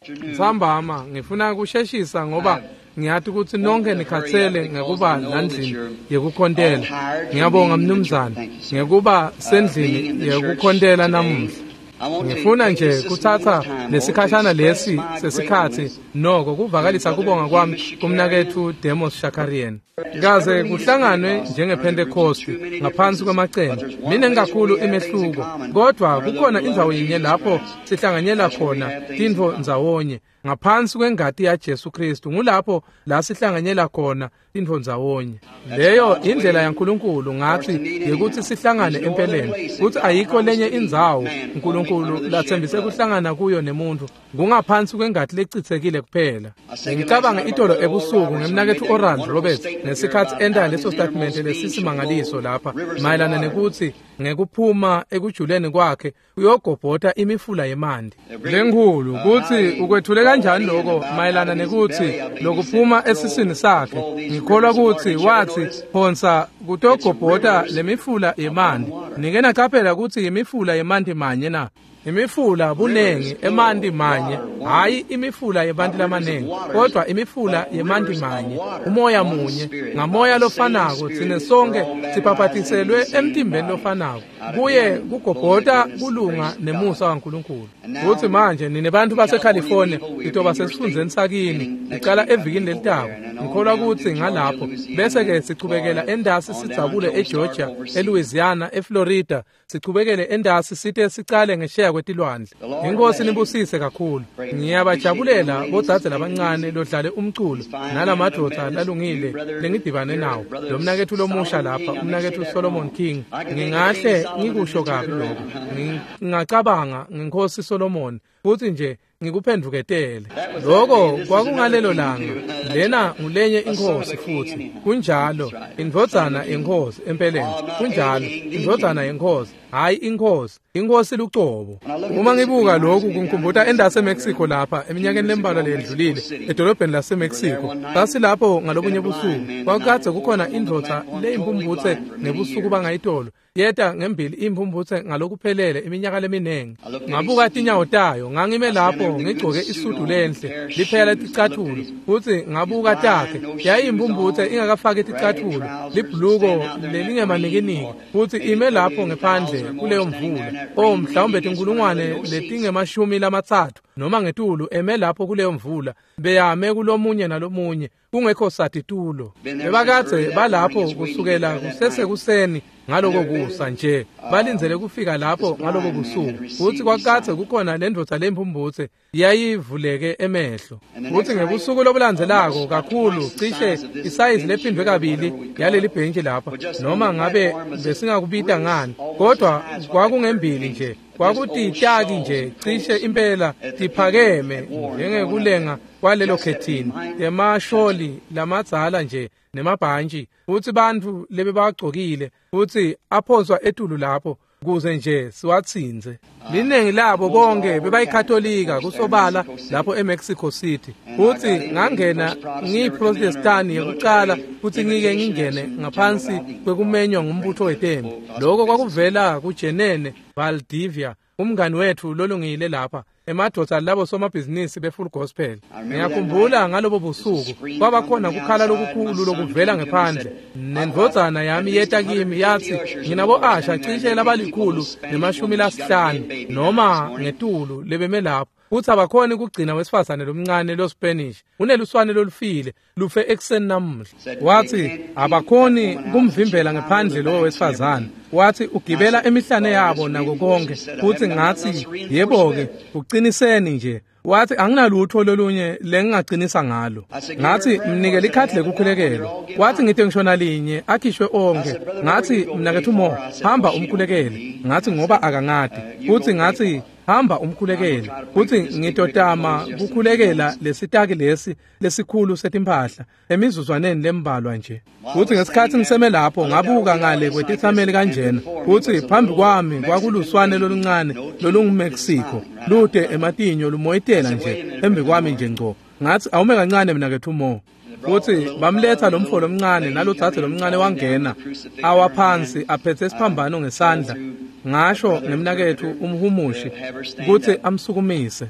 Sambama ngifuna ukusheshisa ngoba ngiyathi ukuthi nonke nikhathele ngekuba landlini yekukhontela. Ngiyabonga mnumzana ngekuba sendlini yekukhontela namuhla. Ngifuna nje kuthatha lesikhashana lesi sesikhathi noko kuvakalisa kubonga kwami kumnakethu Demos Shakarian. Kaze kuhlanganwe njengePentecost ngaphansi kwamacembe. Mina ngakhulu imehluko kodwa kukhona indzawo yinye lapho sihlanganyela khona tintfo ndzawonye ngaphansi kwengati ya Jesu Kristu. Ngulapho la sihlanganyela khona tintfo ndzawonye. Leyo indlela yaNkulunkulu ngathi yekuthi sihlangane empeleni. Kuthi ayikho lenye indzawo uNkulunkulu lathembise kuhlangana kuyo nemuntu kungaphansi kwengati lecitsekile kuphela. Ngicabanga itolo ebusuku ngemnakethu Oral Roberts ngesikhathi enda leso statement lesisimangaliso lapha mayelana nekuthi ngekuphuma ekujuleni kwakhe uyogobhota imifula yemandi. Lenkhulu kuthi ukwethule kanjani lokho mayelana nekuthi lokuphuma esisini sakhe. Ngikholwa ukuthi wathi phonsa kutogobhota lemifula yemandi. Nikena qaphela ukuthi imifula yemandi manye na. Imifula bunengi emandi manye hayi imifula yebantu lamanengi kodwa imifula yemandi manye umoya munye ngamoya lofanako thine sonke siphaphathiselwe emtimbeni lofanako kuye kugobhota kulunga nemusa kaNkulunkulu. Uthi manje ninebantu baseCalifornia itoba sesifundeni sakini icala evikini lelitako ngikholwa ukuthi ngalapho bese ke sichubekela endasi sidzabule eGeorgia eLouisiana eFlorida sichubekele endasi sithe sicale ngesheya kwetilwandle. Inkosi nibusise kakhulu. Ngiyabajabulela bodzadze labancane lodlale umculo nalamadoda lalungile lengidibane nawo. Lo mnakethu lomusha lapha umnakethu Solomon King ngingahle ngikusho kabi lokho. Ngingacabanga ngenkosi Solomon futhi nje ngikuphenduketele. Lokho kwakungalelo langa lena ngulenye inkosi futhi kunjalo indvodzana yenkosi empeleni kunjalo indvodzana yenkosi hayi inkosi lucobo. Uma ngibuka lokhu kungikhumbuta endase eMexico lapha eminyakeni lembalwa ledlulile edolobheni laseMexico. Sasi lapho ngalobunye busuku kwakukade kukhona indvodza leyimpumbutse nebusuku bangayitolo yeta ngembili impumbutse ngalokuphelele iminyaka leminengi. Ngabuka tinyawo tayo ngangime lapho ngigcoke isudu lenhle liphela ticathulo futhi ngabuka takhe yayimpumbutse ingakafaki ticathulo libhuluko lelingemanikiniki futhi ime lapho ngephandle kuleyo mvula mhlawumbe tinkulungwane letingemashumi lamathathu noma ngetulu eme lapho kuleyo mvula beyame kulomunye nalomunye kungekho satitulo. Bebakade balapho kusukela kusesekuseni ngaloko kusa nje balinzele kufika lapho ngaloko busuku futhi kwakade kukhona lendvodza lempumbutse yayivuleke emehlo futhi ngebusuku lobulandzelako kakhulu cishe isayizi lephindwe kabili yaleli bhentshi lapha noma ngabe besingakubita ngani kodwa kwakungembili nje kwakutitaki nje cishe impela tiphakeme njengekulenga kwalelo khethini emasholi lamadzala nje nemabhantshi futhi bantu lebe bagcokile futhi aphonswa etulu lapho kuze nje siwatsinze. Liningi labo bonke bebayikatolika kusobala lapho eMexico City futhi ngangena ngiyiprotestani yokuqala futhi ngike ngingene ngaphansi kwekumenywa ngumbutho wetembu. Lokho kwakuvela kuJenene Valdivia umngani wethu lolungile lapha emadoda labo somabhizinisi befull gospel. Ngiyakhumbula ngalobo busuku kwaba khona kukhala lokukhulu lokuvela ngephandle nendvodzana yami yeta kimi yathi nginabo Asha cishe labalikhulu nemashumi lasihlanu noma ngetulu lebeme lapho uthi abakhona ukugcina wesifazane lomncane loSpanish uneluswane lolufile lufe ekseni namuhla. Wathi abakhoni kumvimbela ngephandle lo wesifazane wathi ugibela emihlane yabo nako konke futhi ngathi yebo-ke uqiniseni nje. Wathi anginalutho lolunye lengingaqinisa ngalo. Ngathi mnikele ikhadi lekukhulekelo. Wathi ngithe ngishona linye akhishwe onke. Ngathi mnakethu Mo hamba umkhulekele. Ngathi ngoba akangadi futhi ngathi hamba umkhulekele futhi ngitotama kukhulekela lesitaki lesi lesikhulu setimpahla emizuzwaneni lembalwa nje. Futhi ngesikhathi ngiseme lapho ngabuka ngale kwetithameli kanjena futhi phambi kwami kwakuluswane loluncane lolunguMexico lude ematinyo lumoyitela nje embi kwami nje ngco. Ngathi awume kancane mnakethu Mo futhi bamletha lo mfolo omncane nalodzadze lomncane wangena awaphansi aphethe isiphambano ngesandla ngasho nemnakethu umhumushi ukuthi amsukumise.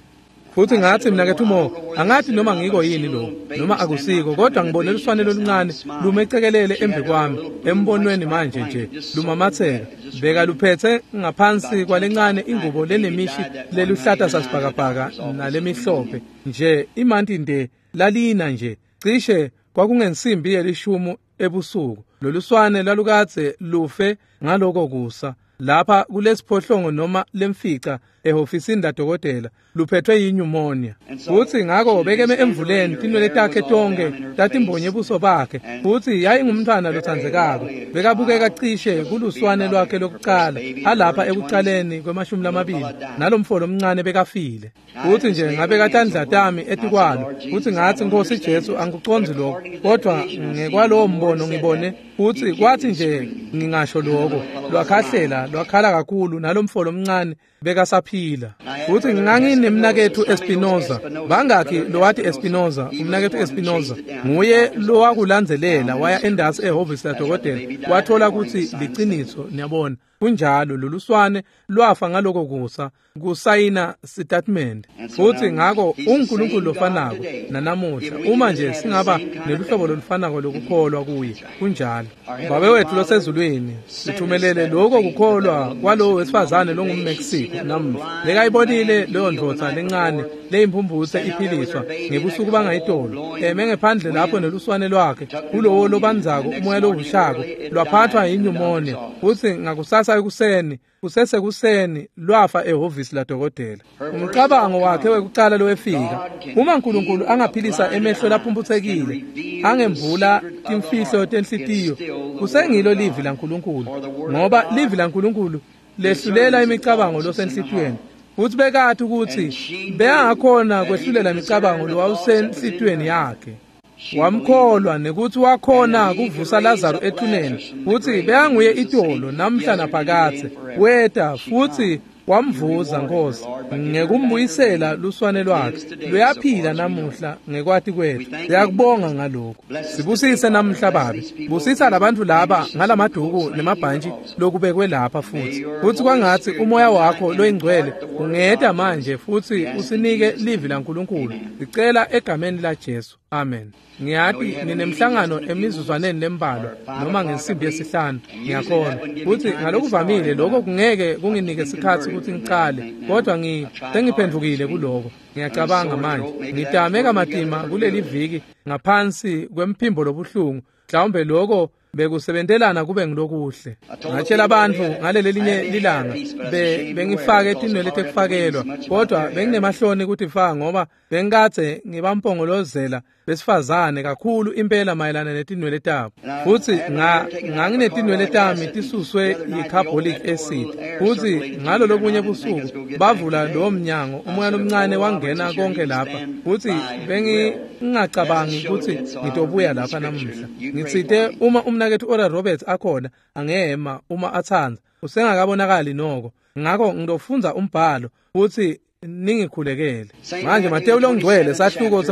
futhi ngathi mina ke Mo angathi noma ngiko yini lo noma akusiko kodwa ngibonela uswane loluncane lumecekelele embi kwami embonweni manje nje lumamatheka beka luphethe ngaphansi kwalencane ingubo lenemishi leluhlata sasibhakabhaka nalemihlope nje imanti nde lalina nje cishe kwakungensimbi yelishumu ebusuku loluswane lalukathe lufe ngaloko kusa lapha kulesiphohlongo noma lemfica ehofisini laDokotela luphethwe yinyumonia futhi ngako bekeme emvuleni tinwele takhe tonke tatimbonye ebuso bakhe futhi yayingumntwana lothandzekako bekabukeka cishe kuluswane lwakhe lokuqala alapha ekuqaleni kwemashumi lamabili nalomfolo omncane bekafile futhi nje ngabe katandla tami etikwalo futhi ngathi Nkosi Jesu angikuconzi lokho kodwa ngekwalowo mbono ngibone futhi kwathi nje ngingasho lokho lwakhahlela lwakhala kakhulu nalomfolo omncane bekasaphila futhi nganginemnakethu Espinoza bangaki lo wathi Espinoza umnakethu Espinoza nguye lo wakulandzelela waya endasi ehhovisi laDokotela wathola ukuthi liqiniso niyabona kunjalo loluswane lwafa ngaloko kusa kusayina statement futhi ngako uNkulunkulu lofanako nanamuhla uma nje singaba neluhlobo lolufanako lokukholwa kuye kunjalo babe wethu losezulwini sithumelele lokho kukholwa kwalowo wesifazane longumMexico namuhla lekayibonile leyo ndvodza lencane leyimphumbuthe iphiliswa ngebusuku bangayitolo mengephandle lapho neluswane lwakhe kulowo lobanzako umoya lovushako lwaphathwa yinyumonia futhi ngakusasa ekuseni kusesekuseni lwafa ehhovisi laDokotela umcabango wakhe wekuqala lowefika uma uNkulunkulu angaphilisa emehlo laphumbutsekile angemvula imfihlo tenhlitiyo kusengilo livi laNkulunkulu ngoba livi laNkulunkulu lehlulela imicabango losenhlitweni futhi bekathi ukuthi beyangakhona kwehlulela imicabango lo wawusenhlitweni yakhe wamkholwa nekuthi wakhona kuvusa Lazaro ethuneni futhi beyanguye itolo namhla naphakathe weta futhi wamvuza Nkosi ngekumbuyisela luswane lwakhe luyaphila namuhla ngekwati kwethu siyakubonga ngalokho sibusise namuhla babi busisa labantu laba ngalamaduku nemabhantshi lokubekwe lapha futhi kwangathi umoya wakho loyingcwele ungeda manje futhi usinike livi laNkulunkulu sicela egameni laJesu amen ngiyathi ninemhlangano emizuzwaneni lembalwa noma ngensimbi yesihlanu ngiyakhona futhi ngalokuvamile lokho kungeke kunginike isikhathi ukuthi ngiqale kodwa sengiphendukile kuloko ngiyacabanga manje ngidameka matima kuleli viki ngaphansi kwemphimbo lobuhlungu mhlawumbe lokho bekusebentelana kube ngilokuhle ngatshela abantu ngaleli linye lilanga bengifake etinwele etekufakelwa kodwa benginemahloni ukuthi faka ngoba bengikade ngibampongolozela besifazane kakhulu impela mayelana netinwele tabo futhi nganginetinwele tami tisuswe yicarbolic acid futhi ngalo lobunye busuku bavula lo mnyango umoya lomncane wangena konke lapha futhi bengingacabangi ukuthi ngitobuya lapha namuhla ngitsite uma umnakethu Oral Roberts akhona angema uma athanza usengakabonakali noko ngakho ngizofunza umbhalo futhi ningikhulekele manje Matewu longcwele sahluko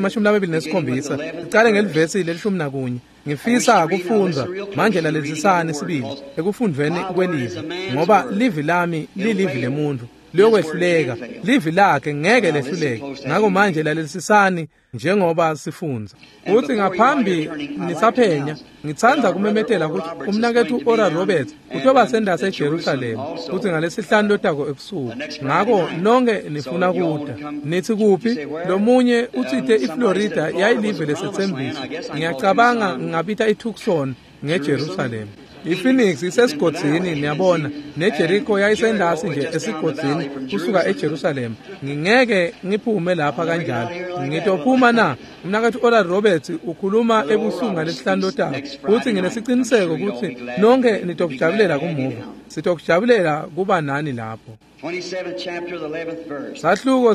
se27 siqale ngelivesi le11 ngifisa kufunza manje lalelisisane sibili ekufundweni kwelivi ngoba livi lami lilivi lemuntu liyokwehluleka livi lakhe ngeke lehluleke ngakho manje lalelisisane njengoba sifunza uthi ngaphambi nisaphenya ngithanza kumemetela ukuthi umnakethu Oral Roberts uthoba sendase eJerusalem uthi ngalesihlanu lotako ebusuku ngakho nonke nifuna kuda nithi kuphi lomunye uthithe iFlorida yayilive lesethembiso ngiyacabanga ngabita iTucson ngeJerusalem iPhoenix isesigodini niyabona neJericho yayisendasi nje esigodini kusuka eJerusalem ngingeke ngiphume lapha kanjalo ngitophuma na umnakethu Oral Roberts ukhuluma ebusuku ngalesihlanu lotako futhi nginesiqiniseko ukuthi nonke nitokujabulela kumuva sitokujabulela kuba nani lapho 27th chapter, the 11th verse. sahluko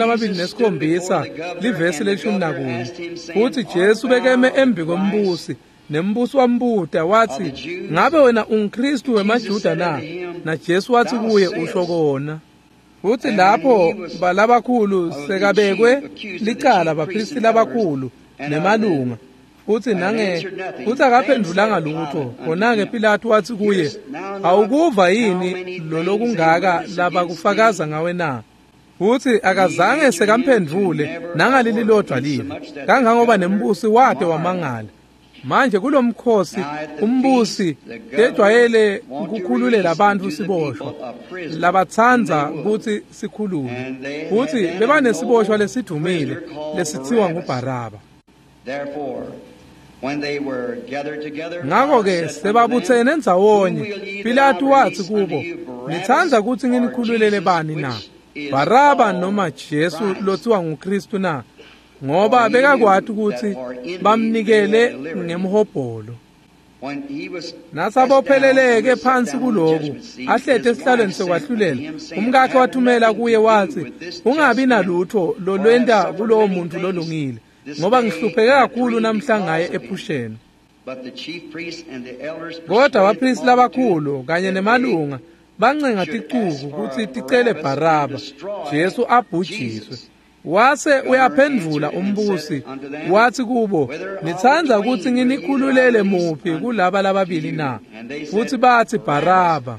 se27 livesi le11 futhi Jesu bekeme embi kombusi nembuso wambuta wathi ngabe wena uNkristu wemaJuda na Jesu wathi kuye usho kona futhi lapho balabakhulu sekabekwe licala abaphristi labakhulu nemalunga futhi futhi akaphendulanga lutho khona-ke Pilato wathi kuye awukuva yini lo lokungaka laba kufakaza ngawe na futhi akazange sekamphendvule nangaleli lodwa live, kangangoba nembusi wade wamangala. Manje kulomkhosi umbusi ejwayele ukukhululela abantu siboshwa labathanza ukuthi sikhulule, futhi bebanesiboshwa lesidumile lesithiwa nguBaraba. Ngakho-ke sebabuthene ndzawonye, Pilato wathi kubo, "Nithanda ukuthi nginikhululele bani na? Baraba noma Jesu lothiwa nguKristu na?" Ngoba bekakwati ukuthi bamnikele ngemhobholo. Nasabopheleleke phansi kulokhu, ahlethe esihlalweni sokwahlulela, umkakhe wathumela kuye wathi, "Ungabi nalutho lolwenda kulowo muntu lolungile, ngoba ngihlupheke kakhulu namhla ngaye ephusheni." Kodwa abaphristi labakhulu kanye nemalunga bancenga ticuku ukuthi ticele Baraba, Jesu abhujiswe. Wase uyaphendvula umbusi wathi kubo, "Nithanda ukuthi nginikhululele muphi kulaba lababili na?" Futhi bathi Baraba.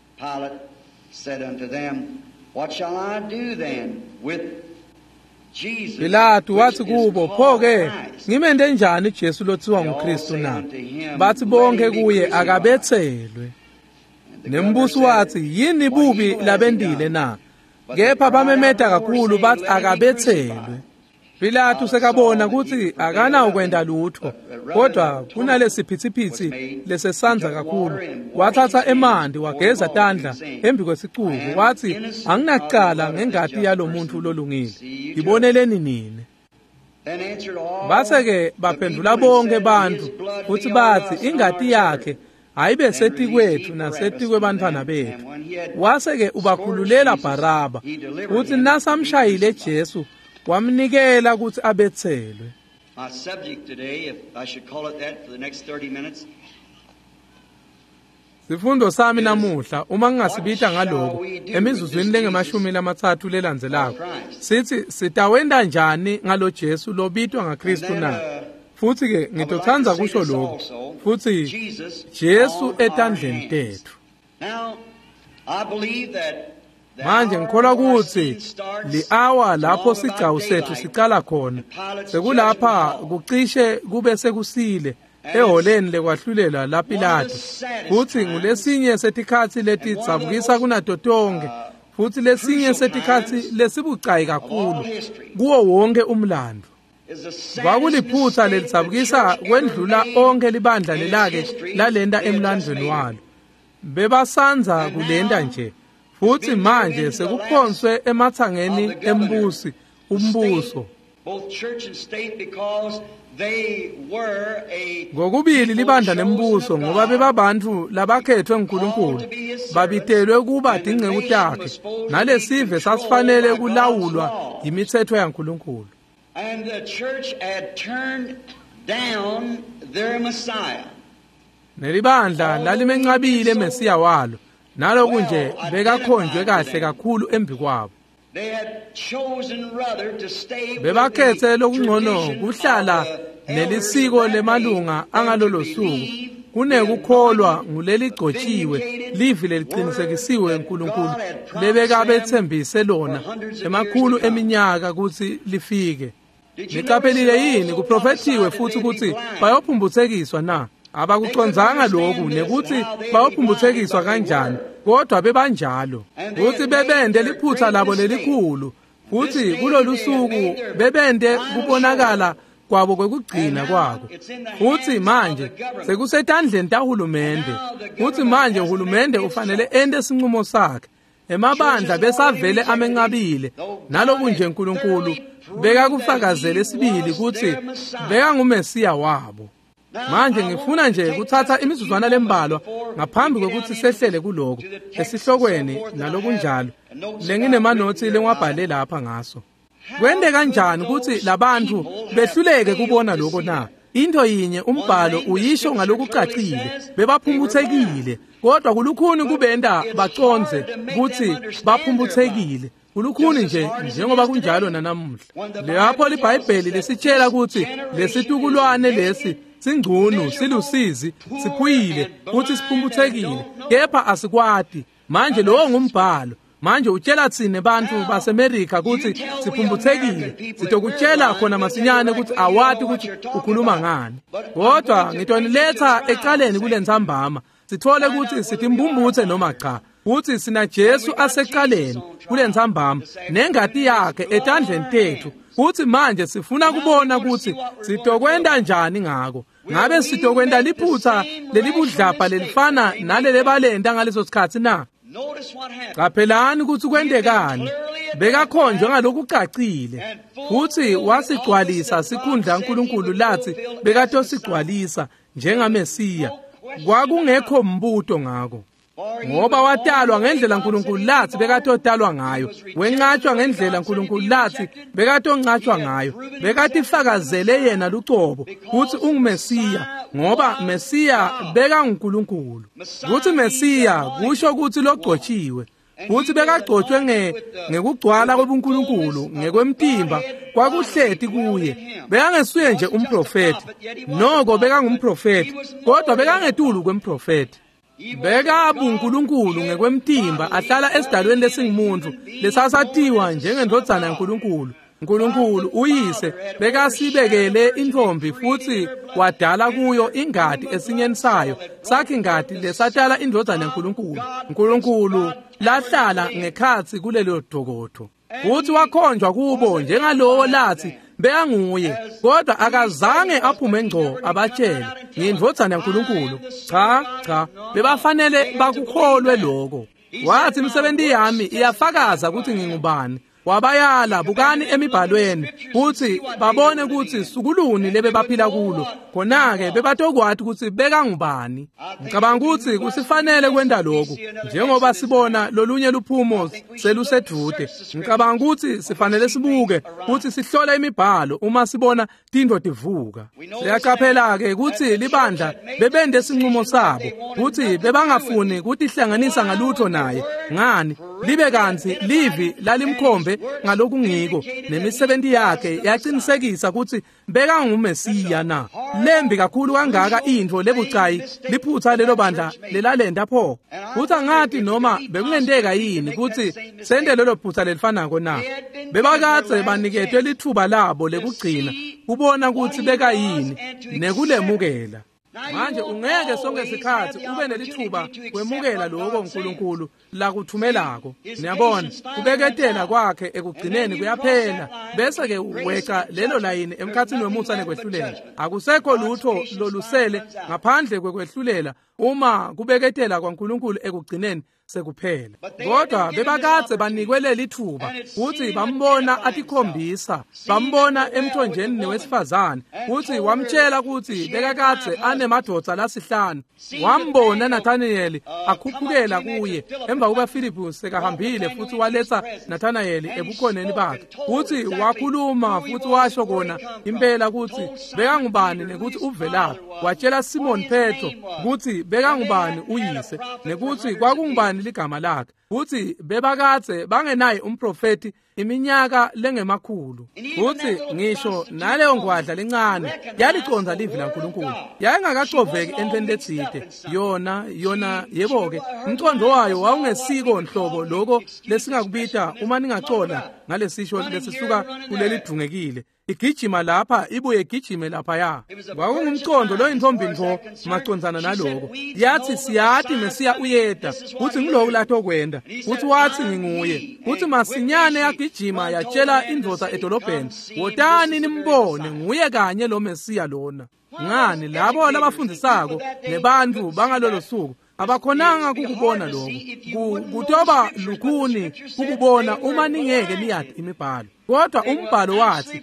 Pilato wathi kubo, "Pho-ke ngimende njani Jesu lothiwa nguKristu na?" Bathi bonke kuye, "Akabethelwe." Nembusi wathi, "Yini bubi labendile na?" Kepha bamemeta kakhulu bathi akabethelwe. Pilato sekabona ukuthi akanakwenda lutho, kodwa kunalesiphithiphithi lesesanza kakhulu. Wathatha emanti wageza tandla embi kwesicuku, wathi, "Anginacala ngengati yalo muntu lolungile, iboneleni nini." Base-ke baphendula bonke bantu futhi bathi, "Ingati yakhe ayibe seti kwethu naseti kwebantwana bethu." Wase-ke ubakhululela Baraba, uthi nasamshayile Jesu wamnikela ukuthi abethelwe. Sifundo sami namuhla, uma ngingasibita ngaloko emizuzwini lengemashumi lamathathu lelandzelako, sithi sitawenda njani ngalo Jesu lobitwa ngaKristu na? Futhi-ke ngitothanza kusho lokho, futhi Jesu etandleni tethu. Manje ngikholwa ukuthi li-hour lapho sigcawu sethu sicala khona, sekulapha kucishe kube sekusile eholeni lekwahlulela laPilato, futhi ngulesinye setikhatsi letitsabukisa kunatotonke, futhi lesinye setikhatsi lesibucayi kakhulu kuwo wonke umlando. Kwakuliphutsa lelisabukisa kwendlula onke libandla lelake lalenda emlandweni walo. Bebasanza kulenda nje, futhi manje sekuphonswe emathangeni embusi umbuso. Ngokubili libandla nembuso ngoba bebabantu labakhethwe nguNkulunkulu, babitelwe kuba ingceku takhe, nalesive sasifanele kulawulwa yimithetho yaNkulunkulu. And the church had turned down their Messiah. Nelibandla lalimencabile eMesiya walo, naloku nje bekakhonjwe kahle kakhulu embi kwabo. They had chosen rather to stay with Bebakhethe lokungcono kuhlala nelisiko lemalunga angalolo suku kunekukholwa nguleligcotshiwe livi leliqinisekisiwe uNkulunkulu lebeka bethembise lona emakhulu eminyaka ukuthi lifike. Niqaphelile yini kuprofethiwe futhi ukuthi bayophumbuthekiswa na? Abakuconzanga lokhu nekuthi bayophumbuthekiswa kanjani, kodwa bebanjalo. Futhi bebende liphutha labo lelikhulu, futhi kulolu suku bebende kubonakala kwabo kwekugcina kwabo. Futhi manje sekusetandleni tahulumende. Futhi manje uhulumende ufanele ende isinqumo sakhe. Emabandla besavele amenqabile, naloku nje uNkulunkulu bekakufakazela esibili ukuthi beka nguMesiya wabo. Manje ngifuna nje kuthatha imizuzwana lembalwa ngaphambi kokuthi sehlele kuloko esihlokweni nalokunjalo lenginemanothi lengwabhale lapha ngaso. Kwende kanjani ukuthi labantu behluleke kubona lokho na? Into yinye umbhalo uyisho ngalokucacile, bebaphumbuthekile, kodwa kulukhuni kubenda baconze ukuthi baphumbuthekile. Kulukhuni nje njengoba kunjalo nanamuhla. Lapho iBhayibheli lesitshela ukuthi lesitukulwane lesi singcono, silusizi, siphuyile, futhi siphumbuthekile, kepha asikwati. Manje lowo ngumbhalo, Manje utshela thina bantu baseMerika ukuthi siphumbuthekile. Sitokutshela khona masinyane ukuthi awathi ukuthi ukhuluma ngani. Kodwa ngitoniletha ecaleni kule nzambama. Sithole ukuthi sitimbumbuthe noma cha. Uthi sina Jesu asecaleni kule nzambama nengati yakhe etandleni tethu. Uthi manje sifuna kubona ukuthi sitokwenda njani ngako. Ngabe sitokwenda liphutha lelibudlapha lelifana nalele balenda ngaleso sikhathi na? Qaphelani ukuthi kwendekani. Bekakhonjwe ngalokhu kucacile. Futhi wasigcwalisa sikhundla uNkulunkulu lathi bekatosigcwalisa njengaMesiya. Kwakungekho mbuto ngako. Ngoba watalwa ngendlela uNkulunkulu lathi bekatodalwa ngayo. Wenqatshwa ngendlela uNkulunkulu lathi bekatoncatshwa ngayo. Bekatifakazele yena lucobo ukuthi unguMesiya ngoba Mesiya beka uNkulunkulu. Ukuthi Mesiya kusho ukuthi logcotshiwe. Futhi bekagcotshwe ngekugcwala kobuNkulunkulu ngekwemtimba kwakuhleti kuye. Bekangesuye nje umprofeti. Noko bekangumprofeti kodwa bekangedulu kwemprofeti. Beka uNkulunkulu ngekwemtimba ahlala esidalweni lesingumuntu lesasathiwa njengendodana yaNkulunkulu. uNkulunkulu uyise bekasibekele intombi futhi wadala kuyo ingadi esinyeni sayo sakhe ingadi lesatala indodana yaNkulunkulu. uNkulunkulu lahlala ngekhathi kulelo dokodo. Futhi wakhonjwa kubo njengalowo lathi beyanguye kodwa akazange aphume ngco abatshele ngindodana yaNkulunkulu. Cha bebafanele bakukholwe lokho. Wathi imisebenzi yami iyafakaza ukuthi ngingubani. Wabayala bukani emibhalweni futhi babone ukuthi sukuluni lebe baphila kulo. Khona-ke bebatokwathi ukuthi bekangubani. Ngicabanga ukuthi kusifanele kwenda lokho njengoba sibona lolunye luphumo selusedude. Ngicabanga ukuthi sifanele sibuke ukuthi sihlole imibhalo uma sibona tindwa tivuka. Siyacaphela-ke ukuthi libandla bebende isinqumo sabo ukuthi bebangafuni ukuthi ihlanganisa ngalutho naye. Ngani? Libe kanzi livi lalimkhombe ngalokhu ngiko nemisebenzi yakhe yaqinisekisa ukuthi beka nguMesiya na. Lembi kakhulu kangaka into lebucayi liphutha lelo bandla lelalenda pho. Futhi angathi noma bekungendeka yini ukuthi sende lelo phutha lelifanako na. Bebakatse baniketwe lithuba labo lekugcina kubona ukuthi beka yini nekulemukela. Manje ungeke sonke isikhathi ube nelithuba kwemukela lokho uNkulunkulu la kuthumelako. Niyabona kubeketela kwakhe ekugcineni kuyaphela bese ke weca lelo layini emkhathini wemusa nekwehlulela. Akusekho lutho lolusele ngaphandle kwekwehlulela uma kubeketela kwaNkulunkulu ekugcineni sekuphela. Kodwa bebakatse banikwele lithuba uthi bambona atikhombisa, bambona emthonjeni newesifazane uthi wamtshela ukuthi bekakatse anemadodza lasihlanu. Wambona Nathaniel akhuphukela kuye emva kuba Philip sekahambile futhi waletha Nathaniel ebukhoneni bakhe. Uthi wakhuluma futhi washo kona impela ukuthi bekangubani nekuthi uvelaphi. Watshela Simon Petro ukuthi bekangubani uyise nekuthi kwakungubani ligama lakhe. Uthi bebakatse bangenaye umprofeti iminyaka lengemakhulu. Uthi ngisho naleyo ngwadla lencane yaliconza livi laNkulunkulu. Yayingakacoveki entweni lethide. Yona yebo-ke umcondo wayo wawungesiko nhlobo lokho lesingakubita uma ningacola ngalesisho lesisuka kuleli dungekile. Igijima lapha ibuye igijime lapha ya. Kwakungumcondo lo intombi ntho macondzana naloko. Yathi siyathi Mesiya uyeda. Uthi ngiloko lathi kwenda. Uthi wathi nginguye. Uthi masinyane yagijima yatshela indvodza edolobheni. Wotani nimbone nguye kanye lo Mesiya lona. Ngani labo labafundisako nebantu bangalolo suku abakhonanga kukubona lokho. Kutoba lukhuni ukubona uma ningeke niyadi imibhalo. Kodwa umbhalo wathi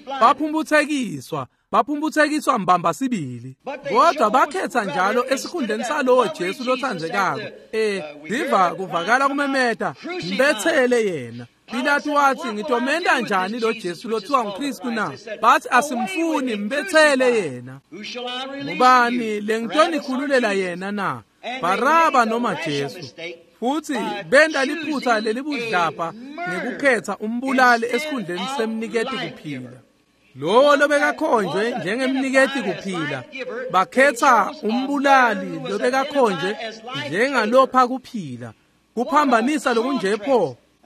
baphumbuthekiswa mbamba sibili. Kodwa bakhetha njalo esikhundleni salowo Jesu lothandzekako. Diva kuvakala kumemeta mbethele yena. Pilato wathi ngitomenda njani lo Jesu lothiwa nguKristu na? Bathi asimfuni mbethele yena. Ngubani lengitoni khululela yena na? Baraba noma Jesu? Futhi benda liphutha lelibudlapha ngekukhetha umbulali esikhundleni semniketi kuphila. Lo lobekakhonjwe njengemniketi kuphila bakhetha umbulali lobekakhonjwe njengalopha kuphila. Kuphambanisa lokunjepho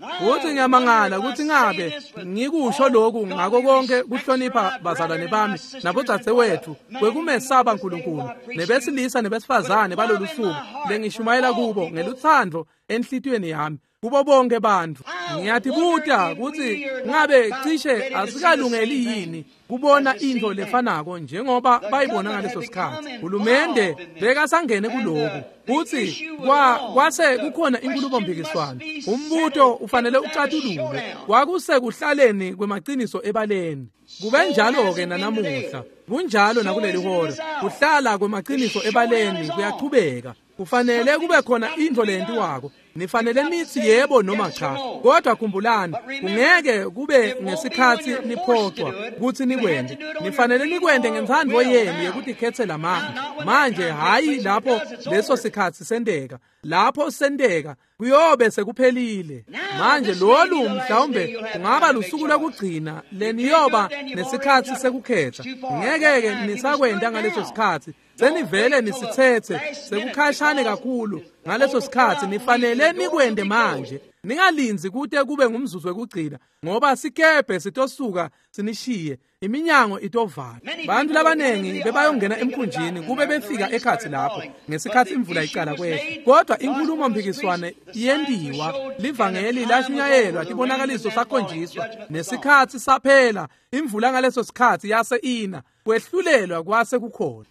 Uthi ngiyamangala ukuthi ngabe ngikusho lokhu ngako konke kuhlonipha bazalwane bami nabodadewethu kwekumesaba uNkulunkulu nebesilisa nebesifazane balolu suku lengishumayela kubo ngeluthando enhlitiyweni yami kubo bonke abantu. Ngiyathibuta ukuthi ngabe cishe asikalungeli yini kubona into lefanako njengoba bayibona ngaleso sikhathi. Uhulumende bekasangene kuloko uthi kwase kukhona inkulumo mpikiswano. Umbuto ufanele ucatshulwe kwakuse kuhlaleni kwemaqiniso ebaleni. Kube njalo ke nanamuhla kunjalo nakuleli hora kuhlala kwemaqiniso ebaleni kuyaqhubeka. Kufanele kube khona into lentiwako. Nifanele nithi yebo noma cha. Kodwa khumbulani kungeke kube ngesikhathi niphoqwa ukuthi nikwende. Nifanele nikwende ngenzando yenu yokuthi khethela manje hayi lapho leso sikhathi sendeka. Lapho sendeka kuyobe sekuphelile. Manje lolu mhlawumbe kungaba lusuku lokugcina leniyoba nesikhathi sekukhetha. Ngeke ke nisakwenda ngaleso sikhathi. Senivele nisithethe sekukhashane kakhulu ngaleso sikhathi nifanele nikwende manje. Ningalinzi kude kube ngumzuzu wekugcina ngoba sikebhe sitosuka sinishiye iminyango itovala. Bantu labanengi bebayongena emkhunjini kube befika ekhathi lapho ngesikhathi imvula iqala kwehla. Kodwa inkulumo mpikiswane yendiwa livangeli lashunyayelwa tibonakaliso sakhonjiswa nesikhathi saphela imvula ngaleso sikhathi yase ina kwehlulelwa kwase kukhona.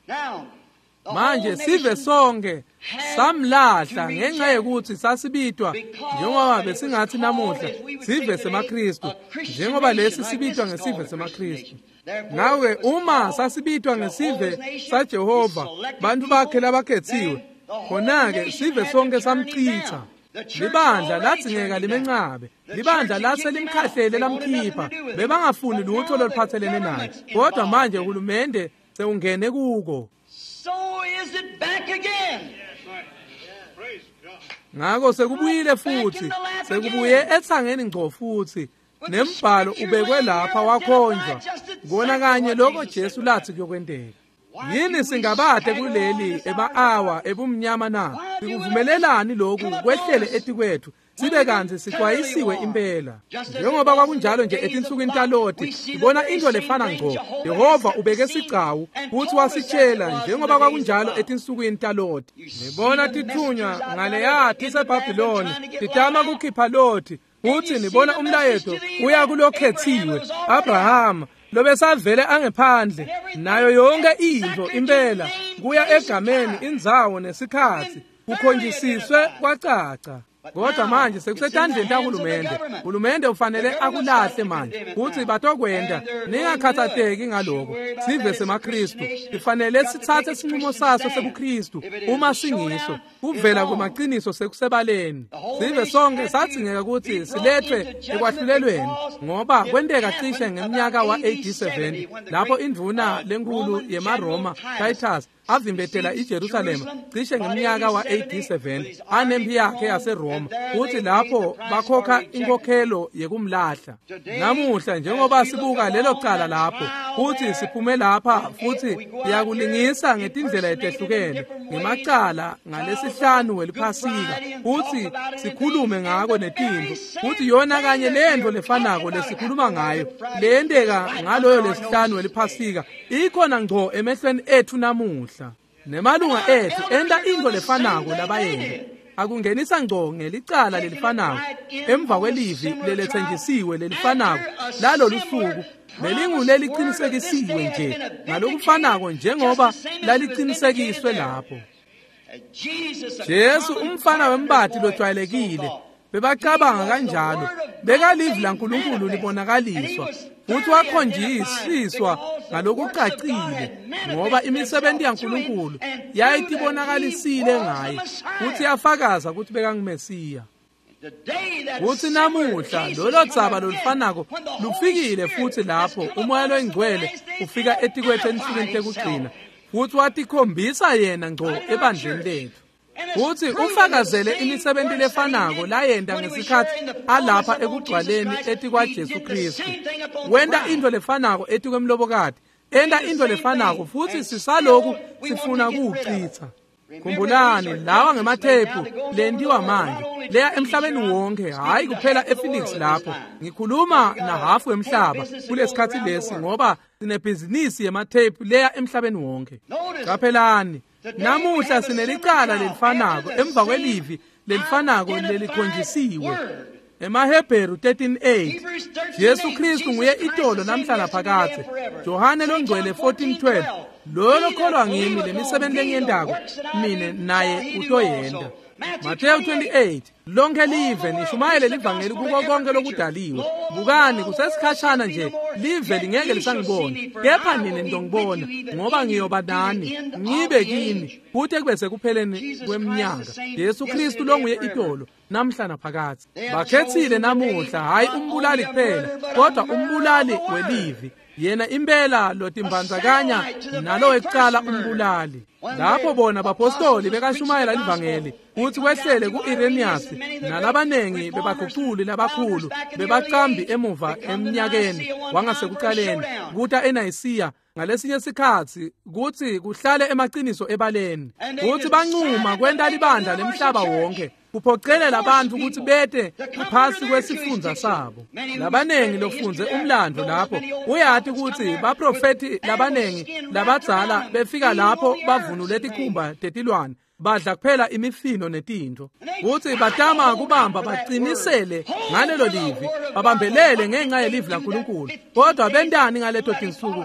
Manje sive sonke samlahla ngenxa yokuthi sasibitwa njengoba besingathi namuhla sive semaKristu njengoba lesi sibitwa ngesive semaKristu. Nawe uma sasibitwa ngesive saJehova bantu bakhe labakhethiwe khona-ke sive sonke samchitha. Libandla lathingeka limencabe. Libandla lase limkhahlele lamkhipha bebangafuni lutho loluphathelene naye. Kodwa manje uhulumende sewungene kuko. So is it back again. Ngako sekubuyile futhi sekubuye ethangeni ngco futhi nembhalo ubekwe lapha wakhonjwa kona kanye lokho Jesu lathi kuyokwendeka. Yini singabade kuleli ema-hour ebumnyama na sikuvumelelani lokhu kwehlele etikwethu sibe kanti sikwayisiwe impela njengoba kwakunjalo nje etinsukwini taloti sibona into lefana ngco. Yehova ubeke sigcawu futhi wasitshela njengoba kwakunjalo etinsukwini taloti. Nibona tithunywa ngale yathi seBhabhiloni titama kukhipha Loti futhi nibona umlayeto uya kulokhethiwe Abraham lobesavele angephandle nayo yonke into impela kuya egameni indzawo nesikhathi kukhonjisiswe kwacaca. Kodwa manje sekusethandleni tahulumende. Uhulumende ufanele akulahle manje ukuthi batokwenda ningakhathateki ngaloko. Sive semaKristu ifanele sithathe isinqumo saso sebuKristu uma singiso kuvela kwemaqiniso sekusebaleni. Sive sonke sathingeka ukuthi silethwe ekwahlulelweni ngoba kwendeka cishe ngeminyaka wa-AD 70 lapho indvuna lenkulu yemaRoma Titus avimbetela iJerusalema cishe ngeminyaka wa-AD 70 anempi yakhe yaseRoma futhi lapho bakhokha inkokhelo yekumlahla. Namuhla njengoba sibuka lelo cala lapho futhi siphume lapha futhi siyakulingisa ngetindlela etehlukene ngemacala ngalesihlanu weliphasika futhi sikhulume ngako netimbo futhi yona kanye lento lefanako lesikhuluma ngayo leyendeka ngaloyo lesihlanu weliphasika ikhona ngco emehlweni ethu namuhla. Nemalunga ethu enda into lefanako labayeni akungenisa ngco ngelicala lelifanako emva kwelivi lelethenjisiwe lelifanako lalolu suku melinguleliqinisekisiwe nje ngalokufanako njengoba laliqinisekiswe lapho. Jesu umfana wembathi lojwayelekile bebacabanga kanjalo bekalivi laNkulunkulu libonakaliswa futhi wakhonjisiswa ngalokucacile ngoba imisebenzi yaNkulunkulu yayitibonakalisile ngaye futhi yafakaza ukuthi bekangumesiya. Futhi namuhla lolo dzaba lolufanako lufikile futhi lapho umoya loyingcwele ufika etikwethu ensukwini tekugcina futhi watikhombisa yena ngco ebandleni lethu futhi ufakazele imisebenzi lefanako layenda ngesikhathi alapha ekugcwaleni etikwa Jesu Kristu. Wenda into lefanako etikwemlobokati enda into lefanako futhi sisaloku sifuna kuuchitha. Khumbulani, lawa ngemathephu lendiwa manje, leya emhlabeni wonke, hayi kuphela ePhoenix lapho. Ngikhuluma nahafu emhlaba kulesikhathi lesi ngoba sinebhizinisi yemathephu leya emhlabeni wonke. Qaphelani, namuhla sinelicala lelifanako emva kwelivi lelifanako lelikhonjisiwe. EmaHebheru 13:8 Jesu Kristu nguye itolo namhla laphakade. Johane longcwele 14:12 Lo lokholwa ngimi lemisebenzi engiyendako mina naye utoyenda. Mateyu 28 lonke live nishumayele livangeli kuko konke lokudaliwe. Bukani kusesikhashana nje, live lingeke lisangibona, kepha nini ngizongibona ngoba ngiyoba nani ngibe kini kuthi kube sekupheleni kweminyaka. Yesu Kristu lo nguye itolo namhla naphakade. Bakhethile namuhla, hayi umbulali kuphela kodwa umbulali welivi, yena impela lotimbandzakanya nalo wekucala umbulali. Lapho bona abapostoli bekashumayela livangeli kuthi kwehlele ku-Ireniyasi nalabanengi bebaguquli labakhulu bebacambi emuva eminyakeni wangasekuqaleni kuta eNayisiya ngalesinye isikhathi kuthi kuhlale emaqiniso ebaleni kuthi bancuma kwenta libandla lemhlaba wonke kuphocelela abantu ukuthi bete phasi kwesifundza sabo. Labanengi lofunze umlando lapho uyathi ukuthi baprofeti labanengi labadzala befika lapho bavunule tikhumba tetilwane badla kuphela imifino netinto kuthi batama kubamba baqinisele ngalelo livi babambelele ngenxa yelivi laNkulunkulu. Kodwa bendani ngaleto tinsuku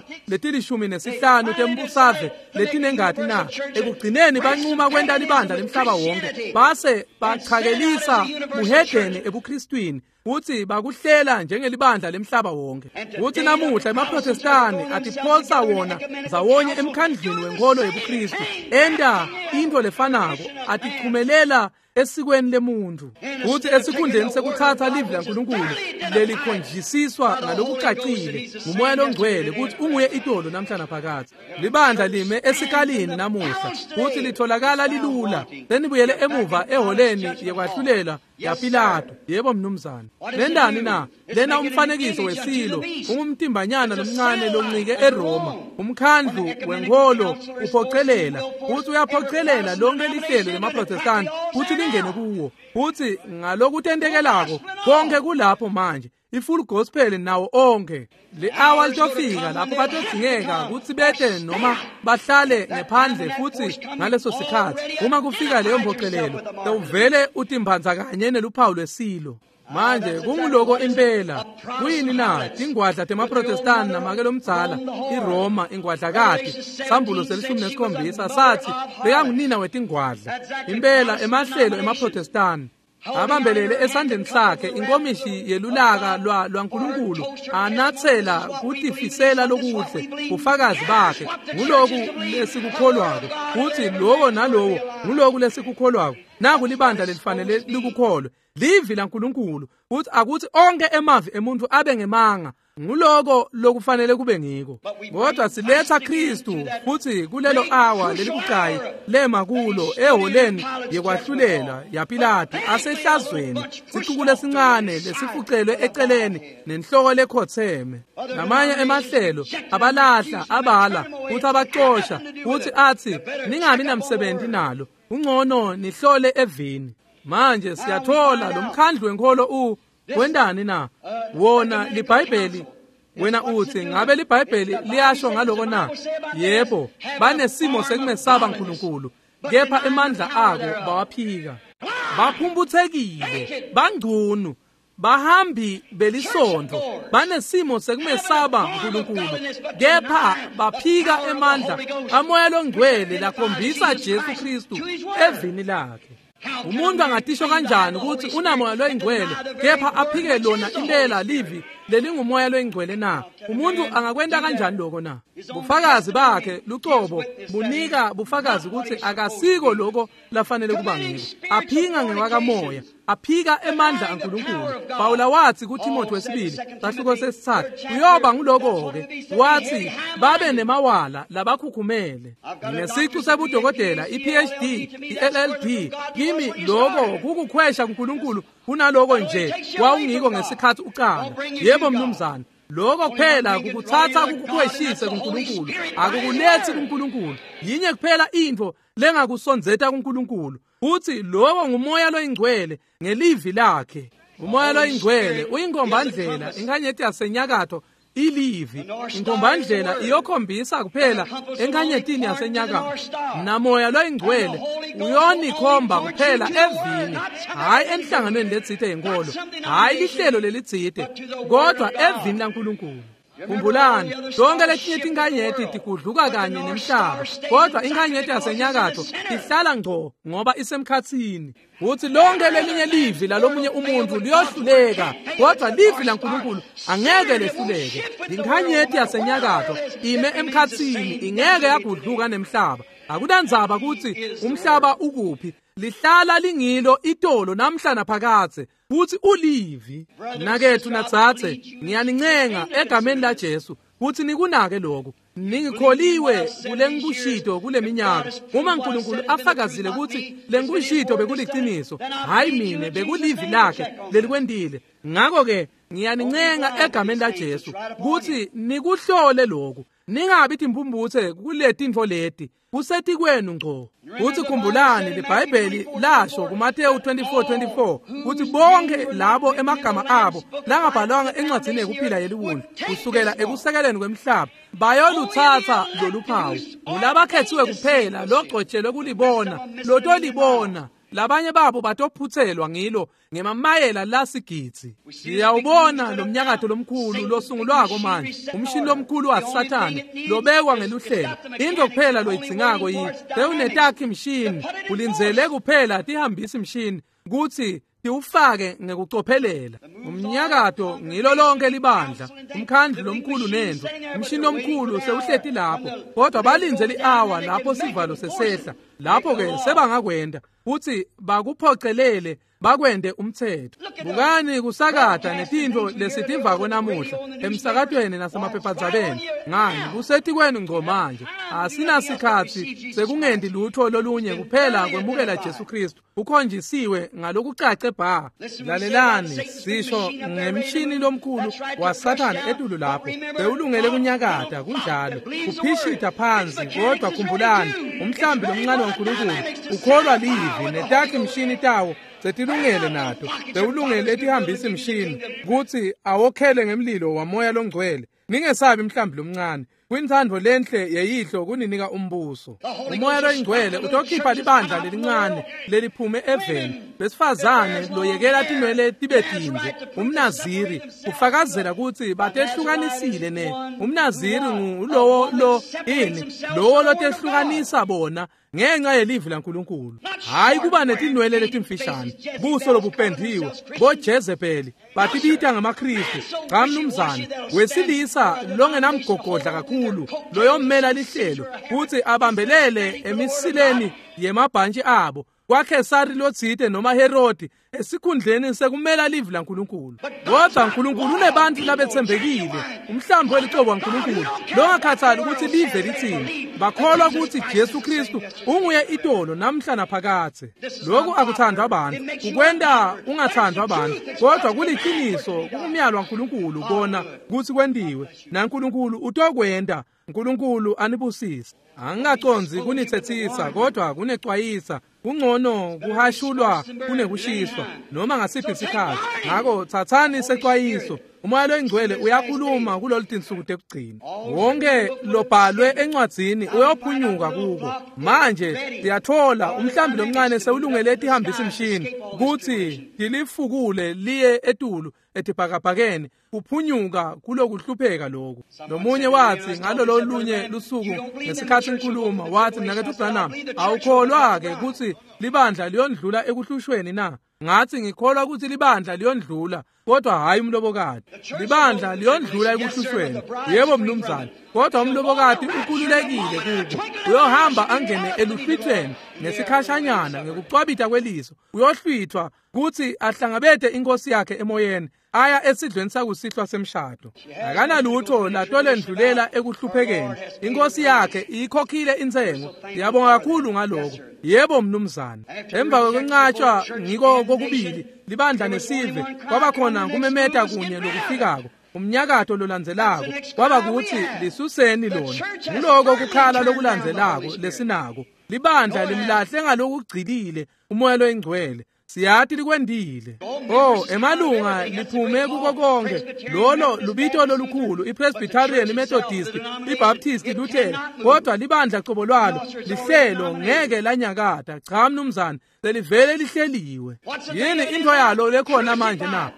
leti15 tembusave letinengati na ekugcineni bancuma kwenta libandla lemhlaba wonke base bachakelisa buhedeni ebuKristwini kuthi bakuhlela njengelibandla lemhlaba wonke. Kuthi namuhla emaProtestani atiphosa wona zawonye emkhandlini wenkolo yebuKristu enda into lefanako atichumelela esikweni lemuntu kuthi esikhundleni sekuthatha livi laNkulunkulu lelikhonjisiswa ngalokucacile ngumoya longcwele kuthi unguye itolo namhla naphakade. Libandla lime esikalini namuhla kuthi litholakala lilula lenibuyele emuva eholeni yekwahlulela yaPilato. Yebo mnumzane, lendani na lena umfanekiso wesilo ungumtimbanyana lomncane loncike eRoma. Umkhandlu wenkolo uphocelela kuthi uyaphocelela lonke lihlelo lemaProtestani kuthi lingene kuwo kuthi ngalokutentekelako konke kulapho manje ifull gospel nawo onke. Le hour litofika lapho batodingeka ukuthi bete noma bahlale ngephandle futhi ngaleso sikhathi uma kufika leyo mbhocelelo uvele utimbhanza kanye neluphawu lwesilo. Manje kunguloko impela kuyini na tingwadla temaProtestani namakelo omdzala iRoma ingwadla kade sambulo seli17 sathi beyangunina wetingwadla impela emahlelo emaProtestani abambelele esandleni sakhe inkomishi yelulaka lwaNkulunkulu anathela kutifisela lokuhle ufakazi bakhe nguloku lesikukholwako kuthi lowo nalowo nguloku lesikukholwako. Naku libandla lelifanele likukholwe livi laNkulunkulu kuthi akuthi onke emavi emuntu abe ngemanga nguloko lokufanele kube ngiko. Kodwa siletha Kristu futhi kulelo hour lelikucayi lemakulo eholeni yekwahlulela yaPilato asehlazweni siqukule sincane lesifucelwe eceleni nenhloko lekhotheme. Namanye emahlelo abalahla abala kuthi abaxosha kuthi athi ningabi namsebenzi nalo ungcono nihlole evini. Manje siyathola lomkhandlu wenkolo wendani na wona liBhayibheli wena uthi ngabe liBhayibheli liyasho ngaloko na? Yebo, banesimo sekumesaba uNkulunkulu kepha emandla abo bawaphika. Baphumbuthekile bangcunu bahambi belisonto banesimo sekumesaba uNkulunkulu kepha baphika emandla amoya longcwele lakhombisa Jesu Kristu evini lakhe. Umuntu angatisho kanjani ukuthi unamoya lwengcwele kepha aphike lona impela livi lelingumoya lwengcwele na? Umuntu angakwenda kanjani lokho na? Bufakazi bakhe lucobo bunika bufakazi ukuthi akasiko lokho lafanele kuba ngiko. Aphinga ngewakamoya aphika emandla aNkulunkulu. Pawula wathi kuTimothi wesibili sahluko sesithathu uyoba nguloko-ke wathi babe nemawala labakhukhumele nesiqu sebudokotela iPhD iLLD kimi lokho kukukhwesha uNkulunkulu kunaloko nje wawungiko ngesikhathi uqala. Yebo mnumzane, lokho kuphela kukuthatha kukukhweshise kuNkulunkulu, akukulethi kuNkulunkulu. Yinye kuphela into lengakusonzeta kuNkulunkulu, uthi lowo ngumoya loyingcwele ngelivi lakhe. Umoya loyingcwele uyinkombandlela, inkanyeti yasenyakatho ilivi. Inkombandlela iyokhombisa kuphela enkanyetini yasenyakatho. Namoya loyingcwele uyonikhomba kuphela evini, hayi enhlanganweni letsithe yenkolo, hayi lihlelo lelitsithe, kodwa evini laNkulunkulu. Khumbulani, zonke letinye inkanyeti tikudluka kanye nemhlaba, kodwa inkanyeti yasenyakatho ihlala ngqo ngoba isemkhatsini. Uthi lonke lelinye livi lalomunye umuntu liyohluleka, kodwa livi laNkulunkulu angeke lehluleke. Inkanyeti yasenyakatho ime emkhatsini, ingeke yagudluka nemhlaba. Akulandzaba ukuthi umhlaba ukuphi, lihlala lingilo itolo namhla naphakathe, futhi ulivi. Nakethu natsatse, ngiyanincenga egameni laJesu ukuthi nikunake lokhu. Ningikholiwe kule ngushito kule minyaka. Uma uNkulunkulu afakazile ukuthi le ngushito bekuliciniso, hayi mina bekulivi lakhe lelikwendile. Ngakho ke ngiyanincenga egameni laJesu ukuthi nikuhlole lokhu. Ningabi timpumbuthe kuletintfo leti, kusethi kwenu ngqo. Uthi khumbulani leBhayibheli lasho kuMateyu 24:24 ukuthi bonke labo emagama abo langabhalwanga encwadini yokuphila yeliwulu kusukela ekusekeleni kwemhlaba bayoluthatha loluphawu. Ngulabakhethiwe kuphela logcotshelwe kulibona, lotolibona. Labanye babo batophuthelwa ngilo ngemamayela lasigitsi. Siyawubona lo mnyakatho lomkhulu losungulwako manje, umshini lomkhulu waSathane lobekwa ngeluhlelo. Into kuphela loyidzingako yi bewunetakhi imshini, ulindzele kuphela tihambisa imshini kuthi tiwufake ngekucophelela. Umnyakatho ngilo lonke libandla, umkhandlu lomkhulu nendlu, umshini lomkhulu sewuhleti lapho, kodwa balindzele i-hour lapho sivalo sesehla. Lapho-ke sebangakwenda uthi bakuphocelele bakwende umthetho. Bukani kusakata netintfo lesitivako namuhla emsakatweni nasemaphephadzabeni. Ngani kusethi kwenu ngqo manje, asinasikhatsi sekungendi lutho lolunye kuphela kwemukela Jesu Kristu ukhonjisiwe ngalokucace bha. Lalelani, sisho ngemshini lomkhulu waSathane etulu lapho, bewulungele kunyakata kunjalo kuphishita phansi. Kodwa khumbulani, umhlambi lomncane waNkulunkulu ukholwa livi netakhi imshini tawo setilungele nato, bewulungele etihambisa imshini kuthi awokhele ngemlilo wamoya longcwele. Ningesabi mhlambi lomncane, kwinthando lenhle yeyihlo kuninika umbuso. Umoya loyingcwele utokhipha libandla lelincane leliphume eveni besifazane loyekela tinwele tibe tinde. Umnaziri ufakazela ukuthi batehlukanisile ne. Umnaziri ngulowo lowo lotehlukanisa bona ngenxa yelivi laNkulunkulu, hayi kuba netinwele letimfishane, buso lobupendiwe, boJezebeli batibita ngamaKristu. Cha mnumzane, wesilisa longenamgogodla kakhulu loyommela lihlelo futhi abambelele emisileni yemabhantshi abo kwaKhesari lotsite noma Herodi esikhundleni sekumela livi laNkulunkulu. Kodwa uNkulunkulu unebantu labethembekile, umhlambi welicobo waNkulunkulu longakhathali ukuthi live lithini, bakholwa ukuthi Jesu Kristu unguye itolo namhla naphakathe. Lokhu akuthandwa abantu, ukwenda ungathandwa abantu, kodwa kuliqiniso kumyalo waNkulunkulu kona ukuthi kwendiwe, naNkulunkulu utokwenda. uNkulunkulu anibusise. Angaconzi kunithethisa kodwa kunexwayisa, kungcono kuhashulwa kunekushiswa noma ngasiphi isikhathi. Ngakho thathani isexwayiso. Umoya loyingcwele uyakhuluma kulolu tinsuku tekugcina. Wonke lobhalwe encwadzini uyophunyuka kuko. Manje siyathola umhlambi lomncane sewulungele etihambisa imshini kuthi dilifukule liye etulu etibhakabhakeni kuphunyuka kulokuhlupheka lokhu. Nomunye wathi ngalo lolunye lusuku ngesikhathi inkuluma wathi mnakethu uBranham, awukholwa-ke ukuthi libandla liyondlula ekuhlushweni na? Ngathi ngikholwa ukuthi libandla liyondlula, kodwa hayi umlobokati. Libandla liyondlula ekuhlushweni, yebo mnumzane, kodwa umlobokati ukhululekile kubo. Uyohamba angene eluhlwithweni ngesikhashanyana ngekucwabita kweliso, uyohlwithwa kuthi ahlangabete inkosi yakhe emoyeni, aya esidlweni sakusihlwa semshado. Akanalutho latolendlulela ekuhluphekeni. Inkosi yakhe ikhokhile insengo. Ngiyabonga kakhulu ngalokho. Yebo mnumzane. Emva kokwenqatshwa ngiko kokubili libandla nesizwe kwaba khona kumemeta kunye lokufikako. umnyakato lolandzelako kwaba kuthi lisuseni lona ngiloko kukhala lokulandzelako lesinako libandla limlahle ngalokugcilile umoya loyingcwele siyathi likwendile emalunga liphume kuko konke lolo lubito lolukhulu iPresbyterian iMethodist iBaptist Lutheran kodwa libandla qobo lwalo lihlelo ngeke lanyakata cha mnumzane selivele lihleliwe yini into yalo lekhona manje na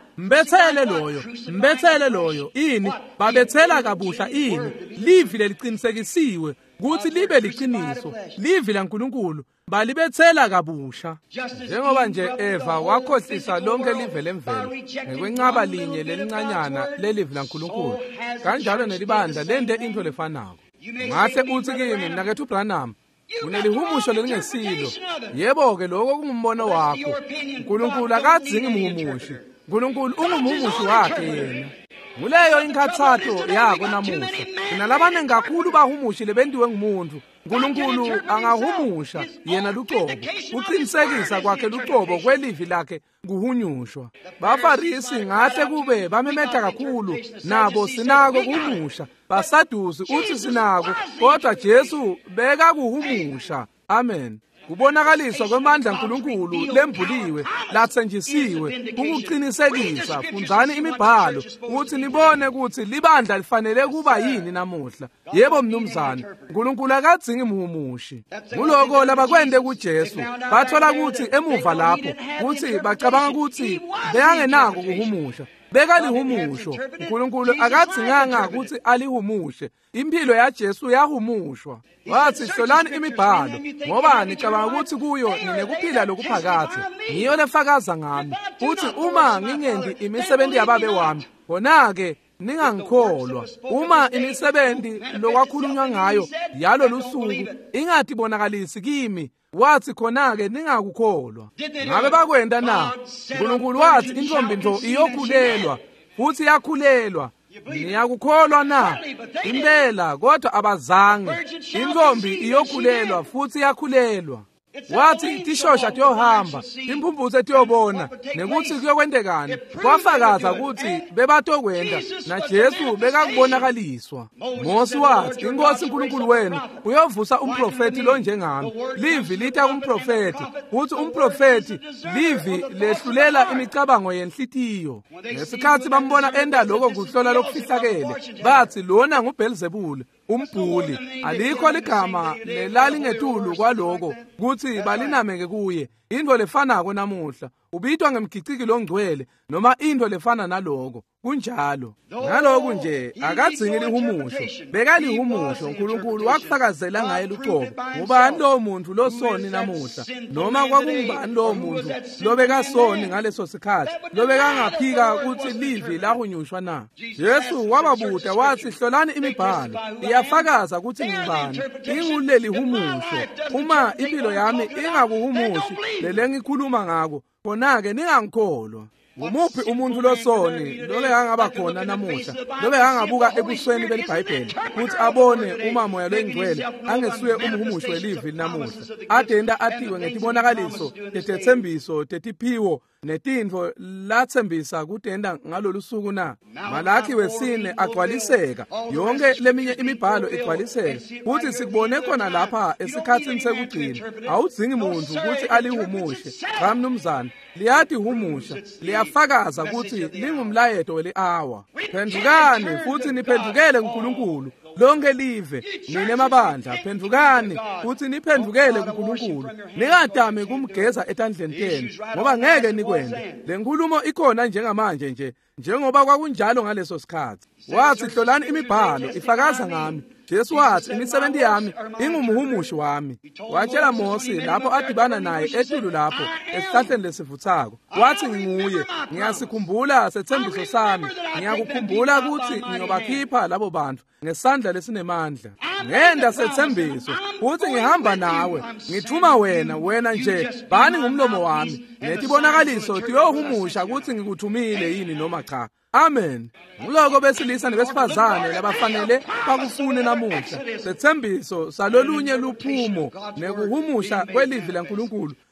mbethele loyo ini babethela kabusha ini livi leliqinisekisiwe ukuthi libe liqiniso livi laNkulunkulu balibethela kabusha njengoba nje Eva wakhohlisa lonke live lemvelo ngekwenqaba linye lelincanyana lelivi laNkulunkulu kanjalo nelibandla lende into lefanako ngahle uthi kimi mnakethu Branham unelihumusho lelingesilo yebo ke lokho kungumbono wakho uNkulunkulu akadzingi muhumushi uNkulunkulu ungumhumushi wakhe yena nguleyo inkathatho yakho namuhla kunalabane ngakhulu bahumushi lebendiwe ngumuntu uNkulunkulu angahumusha yena luqobo uqinisekisa kwakhe luqobo kwelivi lakhe kuhunyushwa bafarisi ngahle kube bamemeta kakhulu nabo sinako kuhumusha basadusi uthi sinako kodwa Jesu beka kuhumusha amen kubonakaliswa kwamandla uNkulunkulu lembuliwe latsenjisiwe ukuqinisekisa funzani imibhalo ukuthi nibone ukuthi libandla lifanele kuba yini namuhla yebo mnumzane uNkulunkulu akadzingi muhumushi kuloko labakwende kuJesu bathola ukuthi emuva lapho ukuthi bacabanga ukuthi beyangenako kuhumusha bekalihumusho uNkulunkulu akadzinganga ukuthi alihumushe impilo yaJesu yahumushwa wathi hlolani imibhalo ngoba nicabanga ukuthi kuyo ninekuphila lokuphakathi ngiyo lefakaza ngami uthi uma ngingendi imisebenzi yababe wami khona-ke ningangikholwa uma imisebenzi lokwakhulunywa ngayo yalo lusuku ingathi bonakalisi kimi wathi khona-ke ningakukholwa ngabe bakwenda na uNkulunkulu wathi intombi nto iyokhulelwa futhi yakhulelwa niyakukholwa na impela kodwa abazange intombi iyokhulelwa futhi yakhulelwa wathi itishosha tiyohamba imphumbuze tiyobona nekuthi kuyokwendekani kwafakaza ukuthi bebatokwenda na Jesu bekakubonakaliswa Mose wathi inkosi uNkulunkulu wenu uyovusa umprofeti lo njengami livi litha kumprofeti uthi umprofeti livi lehlulela imicabango yenhlitiyo ngesikhathi bambona enda lokho kuhlola lokufihlakele bathi lona nguBelzebuli umbhuli alikho ligama lelalingetulu kwaloko kuthi balinameke kuye into lefanako namuhla ubitwa ngemgiciki longcwele noma into lefana naloko kunjalo ngaloko nje akadzingi lihumusho bekalihumusho uNkulunkulu wakufakazela ngaye luqobo ngubani lo muntu losoni namuhla noma kwakungubani lo muntu lobekasoni ngaleso sikhathi lobekangaphika ukuthi livi lahunyushwa na Yesu wababuda wathi hlolani imibhalo iyafakaza ukuthi ngibani inguleli humusho uma impilo yami ingakuhumushi lele ngikhuluma ngako khona-ke ningangikholwa ngumuphi umuntu losoni lobe angaba khona namuhla lobe angabuka ebusweni belibhayibheli ukuthi abone uma moya lwengcwele angesuye umhumusho welivi namuhla adenda athiwe ngetibonakaliso tetethembiso tetiphiwo netindvo lathembisa kutenda ngalolu suku na Malaki wesine agcwaliseka yonke leminye imibhalo igcwaliseka futhi sikubone khona lapha esikhathini sekugcina awudzingi muntu ukuthi alihumushe cha mnumzane liyathi humusha liyafakaza ukuthi lingumlayeto weli-hour phendukani futhi niphendukele kuNkulunkulu lonke live ninemabandla phendukani futhi niphendukele kuNkulunkulu ningadami kumgeza etandleni tenu ngoba ngeke nikwende le nkulumo ikhona njengamanje nje njengoba kwakunjalo ngaleso sikhathi wathi hlolani imibhalo ifakaza ngami Jesu wathi imisebenzi yami ingumhumushi wami watshela Mose lapho adibana naye etulu lapho esihlahleni lesivuthako wathi nguye ngiyasikhumbula sethembiso sami ngiyakukhumbula ukuthi ngiyobakhipha labo bantu ngesandla lesinemandla ngenda sethembiso uthi ngihamba nawe ngithuma wena nje bani ngumlomo wami netibonakaliso tiyohumusha ukuthi ngikuthumile yini noma cha Amen. Ngiloko besilisa nebesifazane labafanele bakufune namuhla. Sethembiso salolunye luphumo nekuhumusha kwelivi laNkulunkulu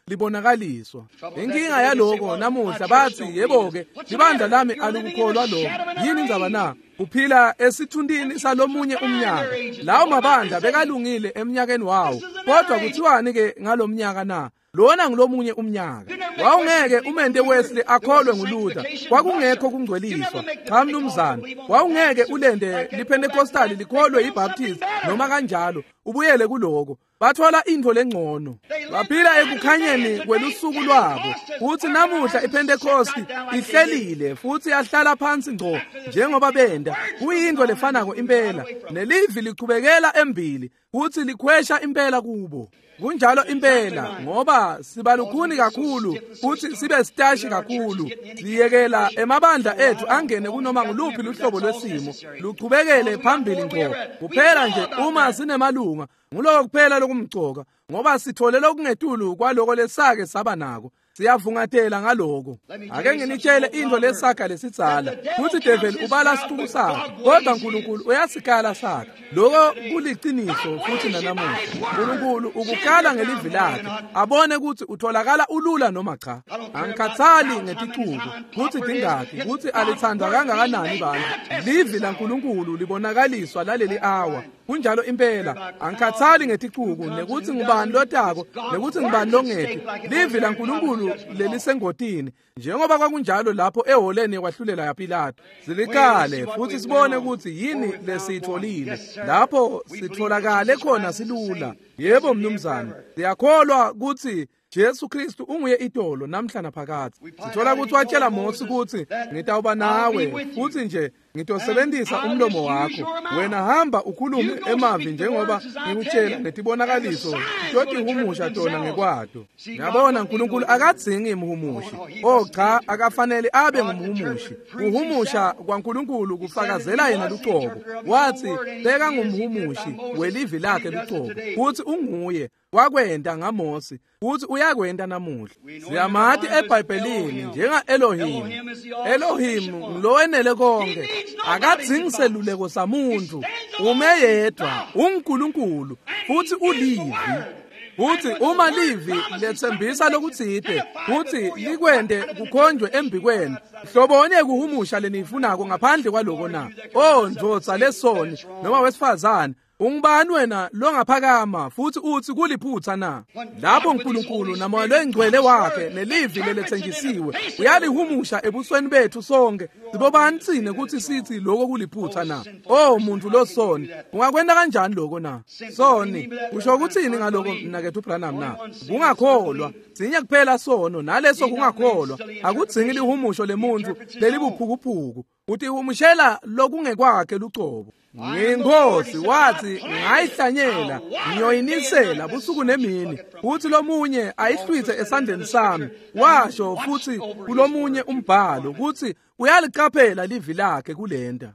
libonakaliswa. Inkinga yaloko namuhla bathi yebo-ke libandla lami alikukholwa lokho. Yini indzaba na? Uphila esithundini salomunye umnyaka. Lawo mabandla bekalungile eminyakeni wawo. Kodwa kuthiwani-ke ngalomnyaka na? Lona ngilomunye umnyaka. Wawungeke uMende Wesley akholwe nguLuther. Kwakungekho kungcweliswa. Cha mnumzana, wawungeke ulende liPentecostal likholwe iBaptist noma kanjalo. Ubuyele kuloko. Bathola into lengcono. Baphila ekukhanyeni kwelusuku lwabo. Futhi namuhla iPentecost ihlelile futhi yahlala phansi ngco njengoba benda. Kuyinto lefanako impela. Nelivi liqhubekela embili futhi likhwesha impela kubo. Kunjalo impela ngoba sibalukhuni kakhulu futhi sibe stashi kakhulu. Siyekela emabandla ethu angene kunoma nguluphi luhlobo lwesimo. Luqhubekele phambili ngco. Kuphela nje uma sinemalunga nguloko kuphela lokumgcoka ngoba sitholela okungetulu kwaloko lesake saba nako. Siyavungatela ngaloko. Ake nginitshele into lesakha lesitsala. Futhi devil ubala siqubu sakhe. Kodwa uNkulunkulu uyasikala sakhe. Lokho kuliqiniso futhi nanamuhla. uNkulunkulu ukukala ngelivi lakhe. Abone ukuthi utholakala ulula noma cha. Angikhathali ngetichuku. Futhi dingaki. Futhi alithandwa kangakanani bandla. Livi laNkulunkulu libonakaliswa laleli hour. Kunjalo impela. Angikhathali ngetichuku nekuthi ngubani lotako nekuthi ngubani longethi. Livi laNkulunkulu lelisengotini njengoba kwakunjalo lapho eholeni kwahlulela yaPilato. Silikale futhi sibone ukuthi yini lesitholile. Lapho sitholakale khona silula. Yebo mnumzana, siyakholwa ukuthi Jesu Kristu unguye idolo namhla naphakade. Sithola ukuthi watshela Mose ukuthi ngitawuba nawe futhi nje ngitosebenzisa umlomo wakho. Wena hamba ukhulume emavi njengoba ngikutshela ngetibonakaliso. Toti humusha tona ngekwato. Ngiyabona uNkulunkulu akadzingi imhumushi. Cha akafanele abe ngumhumushi. Uhumusha kwaNkulunkulu kufakazela yena luqobo. Wathi beka ngumhumushi welivi lakhe luqobo. Futhi unguye wakwenda ngaMose futhi uyakwenda namuhla. Siyamathi eBhayibhelini njenga Elohim. Elohim ngulowenele konke. Akadzingi luleko samuntu. Ume yedwa uNkulunkulu futhi ulivi. Futhi uma livi lethembisa lokuthide futhi likwende kukhonjwe embikwenu. Hlobonye kuhumusha lenifunako ngaphandle kwaloko na. Ndvodza lesoni noma wesifazane. Ungubani wena longaphakama futhi uthi kuliphutha na? Lapho uNkulunkulu namoya lengcwele wakhe nelivi lelethenjisiwe uyalihumusha ebusweni bethu sonke. Sibobani sine ukuthi sithi lokho kuliphutha na? Muntu losoni ungakwenda kanjani lokho na? Soni usho ukuthini ngaloko mnakethu uBranham na? Kungakholwa sinye kuphela sono naleso kungakholwa akudzingi lihumusho lemuntu lelibuphukuphuku. Uthi umushela lokungekwakhe luqobo. Ngenkosi wathi ngayihlanyela ngiyoyinisela busuku nemini uthi lomunye ayihlwithe esandleni sami. Washo futhi kulomunye umbhalo ukuthi uyaliqaphela livi lakhe kulenda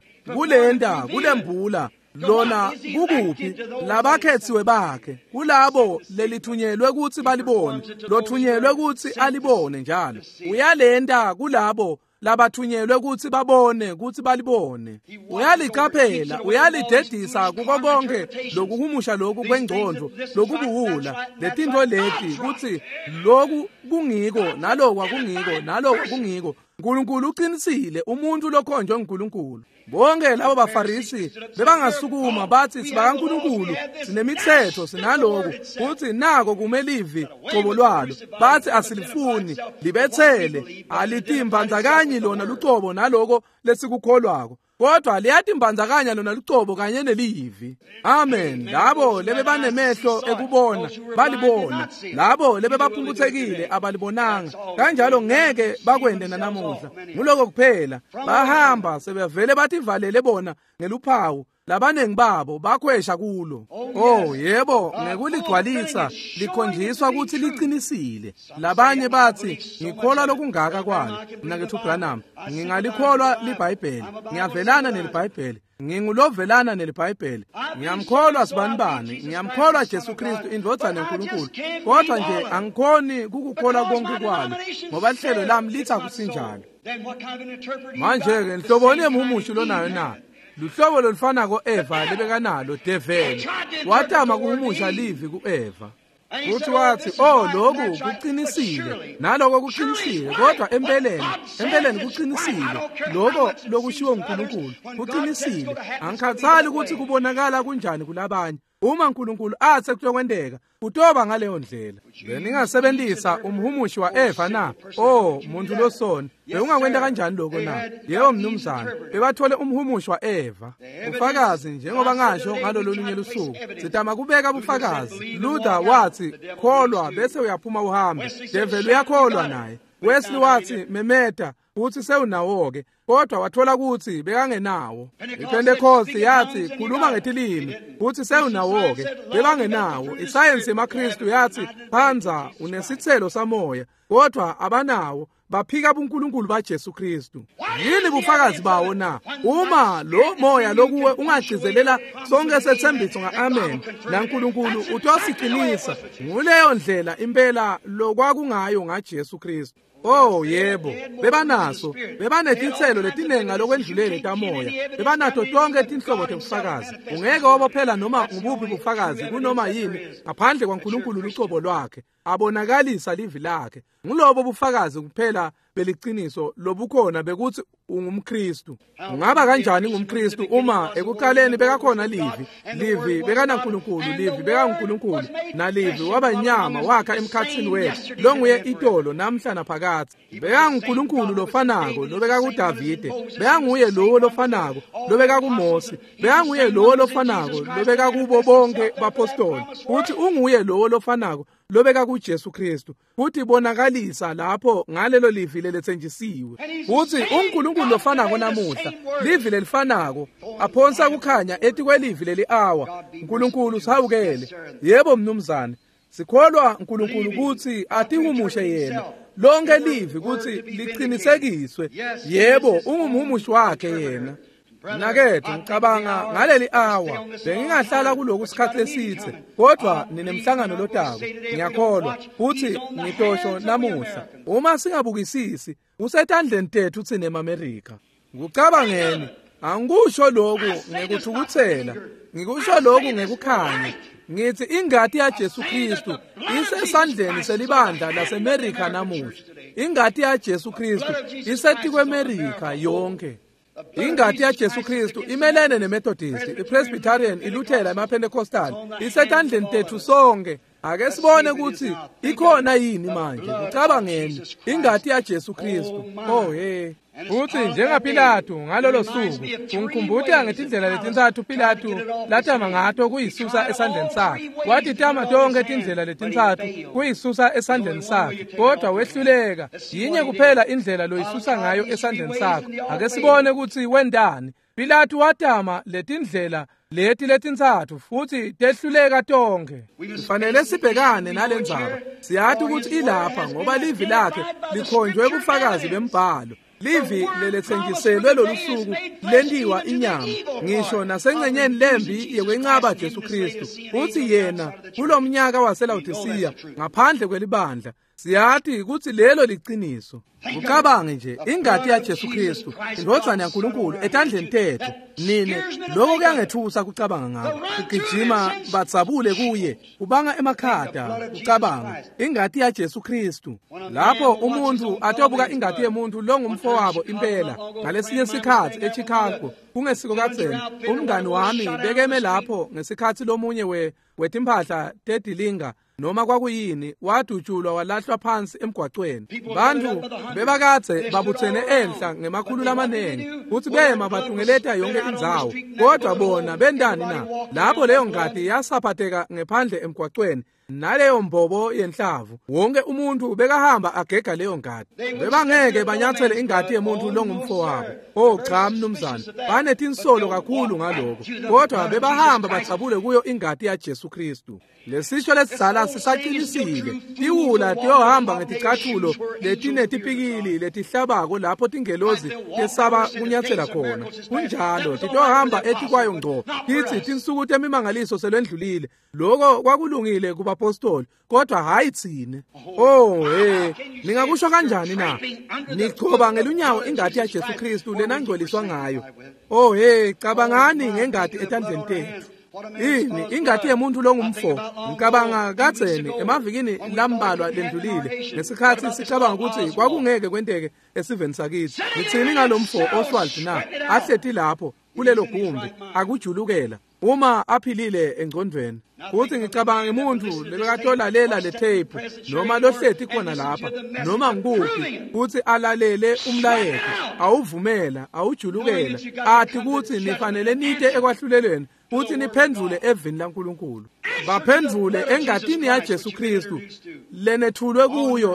kulembula lona kukuphi labakhethiwe bakhe kulabo lelithunyelwe ukuthi balibone lothunyelwe ukuthi alibone njalo. Uyalenda kulabo labathunyelwe ukuthi babone ukuthi balibone. Uyaliqaphela uyalidedisa kuko konke lokuhumusha lokhu kwengcondo lokubuhula letinto leti ukuthi lokhu kungiko nalokho akungiko nalokho kungiko. uNkulunkulu uqinisile umuntu lokhonjwe uNkulunkulu. Bonke labo baFarisi bebangasukuma bathi sibakaNkulunkulu sinemithetho sinaloko futhi nako kumelivi qobo lwalo. Bathi asilifuni libethele alitimbanzakanye lona luqobo naloko lesikukholwako. Kodwa liyatimbanzakanya lona luqobo kanye nelivi. Amen. Labo lebe banemehlo ekubona balibona. Labo lebe baphumbuthekile abalibonanga. Kanjalo ngeke bakwende nanamuhla. Nguloko kuphela bahamba sebevele bativalele bona ngeluphawu. Labanengi babo bakhwesha kulo. Yebo ngekuligcwalisa likhonjiswa ukuthi liqinisile. Labanye bathi ngikholwa lokungaka kwalo. Mina ngithi uBranham ngingalikholwa liBhayibheli. Ngiyavelana neliBhayibheli. Ngingulovelana neliBhayibheli. Ngiyamkholwa sibanibani. Ngiyamkholwa Jesu Kristu indodana kaNkulunkulu. Kodwa nje angikhoni kukukholwa konke kwalo ngoba ihlelo lami lithi akusinjalo. Manje ke nihlobone umumusho lonayo na? Luhlobo lolufana ko-Eva lebekanalo devele watama kuhumusha livi ku-Eva. futhi wathi lokhu kuqinisile naloko kuqinisile kodwa empeleni kuqinisile lokho lokushiwo uNkulunkulu kuqinisile angikhathali ukuthi kubonakala kunjani kulabanye uma uNkulunkulu athi kuyokwendeka utoba ngaleyo ndlela beningasebenzisa umhumushi wa Eva na muntu losoni beungakwenda kanjani lokho na yebo mnumzana bebathole umhumushi wa Eva ufakazi njengoba ngasho ngalolunye lusuku sitama kubeka ubufakazi Luther wathi kholwa bese uyaphuma uhambe develo uyakholwa naye Wesley wathi memeta uthi sewunawo-ke kodwa wathola ukuthi bekangenawo iPentecost yathi khuluma ngetilimi uthi sewunawo-ke bebangenawo isayensi yamaKristu yathi phanza unesithelo samoya kodwa abanawo baphika uNkulunkulu baJesu Kristu yini bufakazi bawo na uma lo moya lokuwe ungagcizelela sonke sethembiso ngaamen naNkulunkulu utosiqinisa nguleyo ndlela impela lokwakungayo ngaJesu Kristu yebo bebanaso bebanetithelo letinenga lokwendlulele tamoya bebanato tonke tinhlobo tobufakazi ungeke wobophela noma ngubuphi bufakazi kunoma yini ngaphandle kwaNkulunkulu lucobo lwakhe abonakalisa livi lakhe ngulobo bufakazi kuphela beliqiniso lobukhona bekuthi ungumKristu ungaba kanjani ngumKristu uma ekuqaleni bekakhona livi bekaNkulunkulu livi bekaNkulunkulu nalivi waba inyama wakha emkhathini wethu longuye itolo namhla naphakathi bekaNkulunkulu lofanako lobekakuDavide bekanguye lowo lofanako lobekakuMose bekanguye lowo lofanako lobekakubo bonke bapostoli uthi unguye lowo lofanako lobeka kuJesu Kristu futhi bonakalisa lapho ngalelo livi lelethenjisiwe futhi uNkulunkulu lofanako namuhla livi lelifanako aphonsa kukhanya ethi kwelivi leli awa uNkulunkulu sawukele yebo mnumzane sikholwa uNkulunkulu ukuthi atihumushe yena lonke livi ukuthi liqinisekiswe yebo ungumhumushi wakhe yena nakethu ngicabanga ngaleli awa bengingahlala kuloku sikhathi lesithe kodwa ninemhlangano lotako ngiyakholwa futhi ngitosho namuhla uma singabukisisi usethandleni tethu uthina eAmerica ngicabangeni angikusho lokhu ngekuthukuthela ngikusho lokhu ngekukhanya ngithi ingadi yaJesu Kristu isesandleni selibandla laseAmerica namuhla ingadi yaJesu Kristu isethi kweAmerica yonke ingadi yaJesu Kristu imelene neMethodist iPresbyterian iLuthela emaPentecostal isethandleni tethu sonke ake sibone ukuthi ikhona yini manje ucabangeni ingadi yaJesu Kristu uthi njengaPilato ngalolo suku ungikhumbula ngetindlela letintathu Pilato latama ngato kuyisusa esandleni sakhe wathi tama tonke tindlela letintathu kuyisusa esandleni sakhe kodwa wehluleka yinye kuphela indlela loyisusa ngayo esandleni sakho ake sibone ukuthi wendani Pilato watama letindlela letintathu futhi tehluleka tonke kufanele sibhekane nalendzaba siyathi ukuthi ilapha ngoba livi lakhe likhonjwe ubufakazi bembhalo livi lelethenjiselwe lolusuku lendiwa inyama ngisho nasengcenyeni lembi yekwencaba Jesu Kristu uthi yena kulomnyaka waseLaodicea ngaphandle kwelibandla siyathi ukuthi lelo liqiniso ucabange nje ingadi yaJesu Kristu indodana yaNkulunkulu etandleni tethu nini lokho kuyangethusa kucabanga ngakho ugijima batsabule kuye ubanga emakhada ucabanga ingadi yaJesu Kristu lapho umuntu atobuka ingadi yemuntu lo ngumfowabo impela ngalesinye isikhathi eChicago kungesiko katseni umngani wami bekeme lapho ngesikhathi lomunye wetimpahla tedilinga noma kwakuyini wadutshulwa walahlwa phansi emgwaqweni bantu bebakathe babuthene enhla ngemakhulu lamanengi uthi bema bathungeleta yonke indzawo kodwa bona bendani na lapho leyo ngadi yasaphatheka ngephandle emgwaqweni naleyo mbobo yenhlavu wonke umuntu bekahamba agega leyo ngadi bebangeke banyathele ingadi yemuntu longumfowabo cha mnumzane banetinsolo kakhulu ngalokho kodwa bebahamba bathabule kuyo ingadi yaJesu Kristu lesisho lesizala sisaqinisile tiwula tiyohamba ngeticathulo letinetipikili letihlabako lapho tingelozi tesaba kunyathela khona kunjalo titohamba etikwayo ngco kithi tinsuku temimangaliso selwendlulile lokho kwakulungile kubapostoli kodwa hayi thine ningakusho kanjani na nichoba ngelunyawo ingadi yaJesu Kristu lenangcoliswa ngayo cabangani ngengadi etandleni tethu ini ingadi yemuntu longumfo ngicabanga kadzeni emavikini lambalwa lendlulile ngesikhathi sicabanga ukuthi kwakungeke kwenteke esiveni sakithi ngitsini ngalomfo Oswald na ahleti lapho kulelo gumbi akujulukela uma aphilile engqondweni uthi ngicabanga umuntu lekatolalela le tape noma lohleti khona lapha noma ngikuphi uthi alalele umlayezo awuvumela awujulukela athi ukuthi nifanele nite ekwahlulelweni uthi niphendule evini laNkulunkulu baphendule engadini yaJesu Kristu lenethulwe kuyo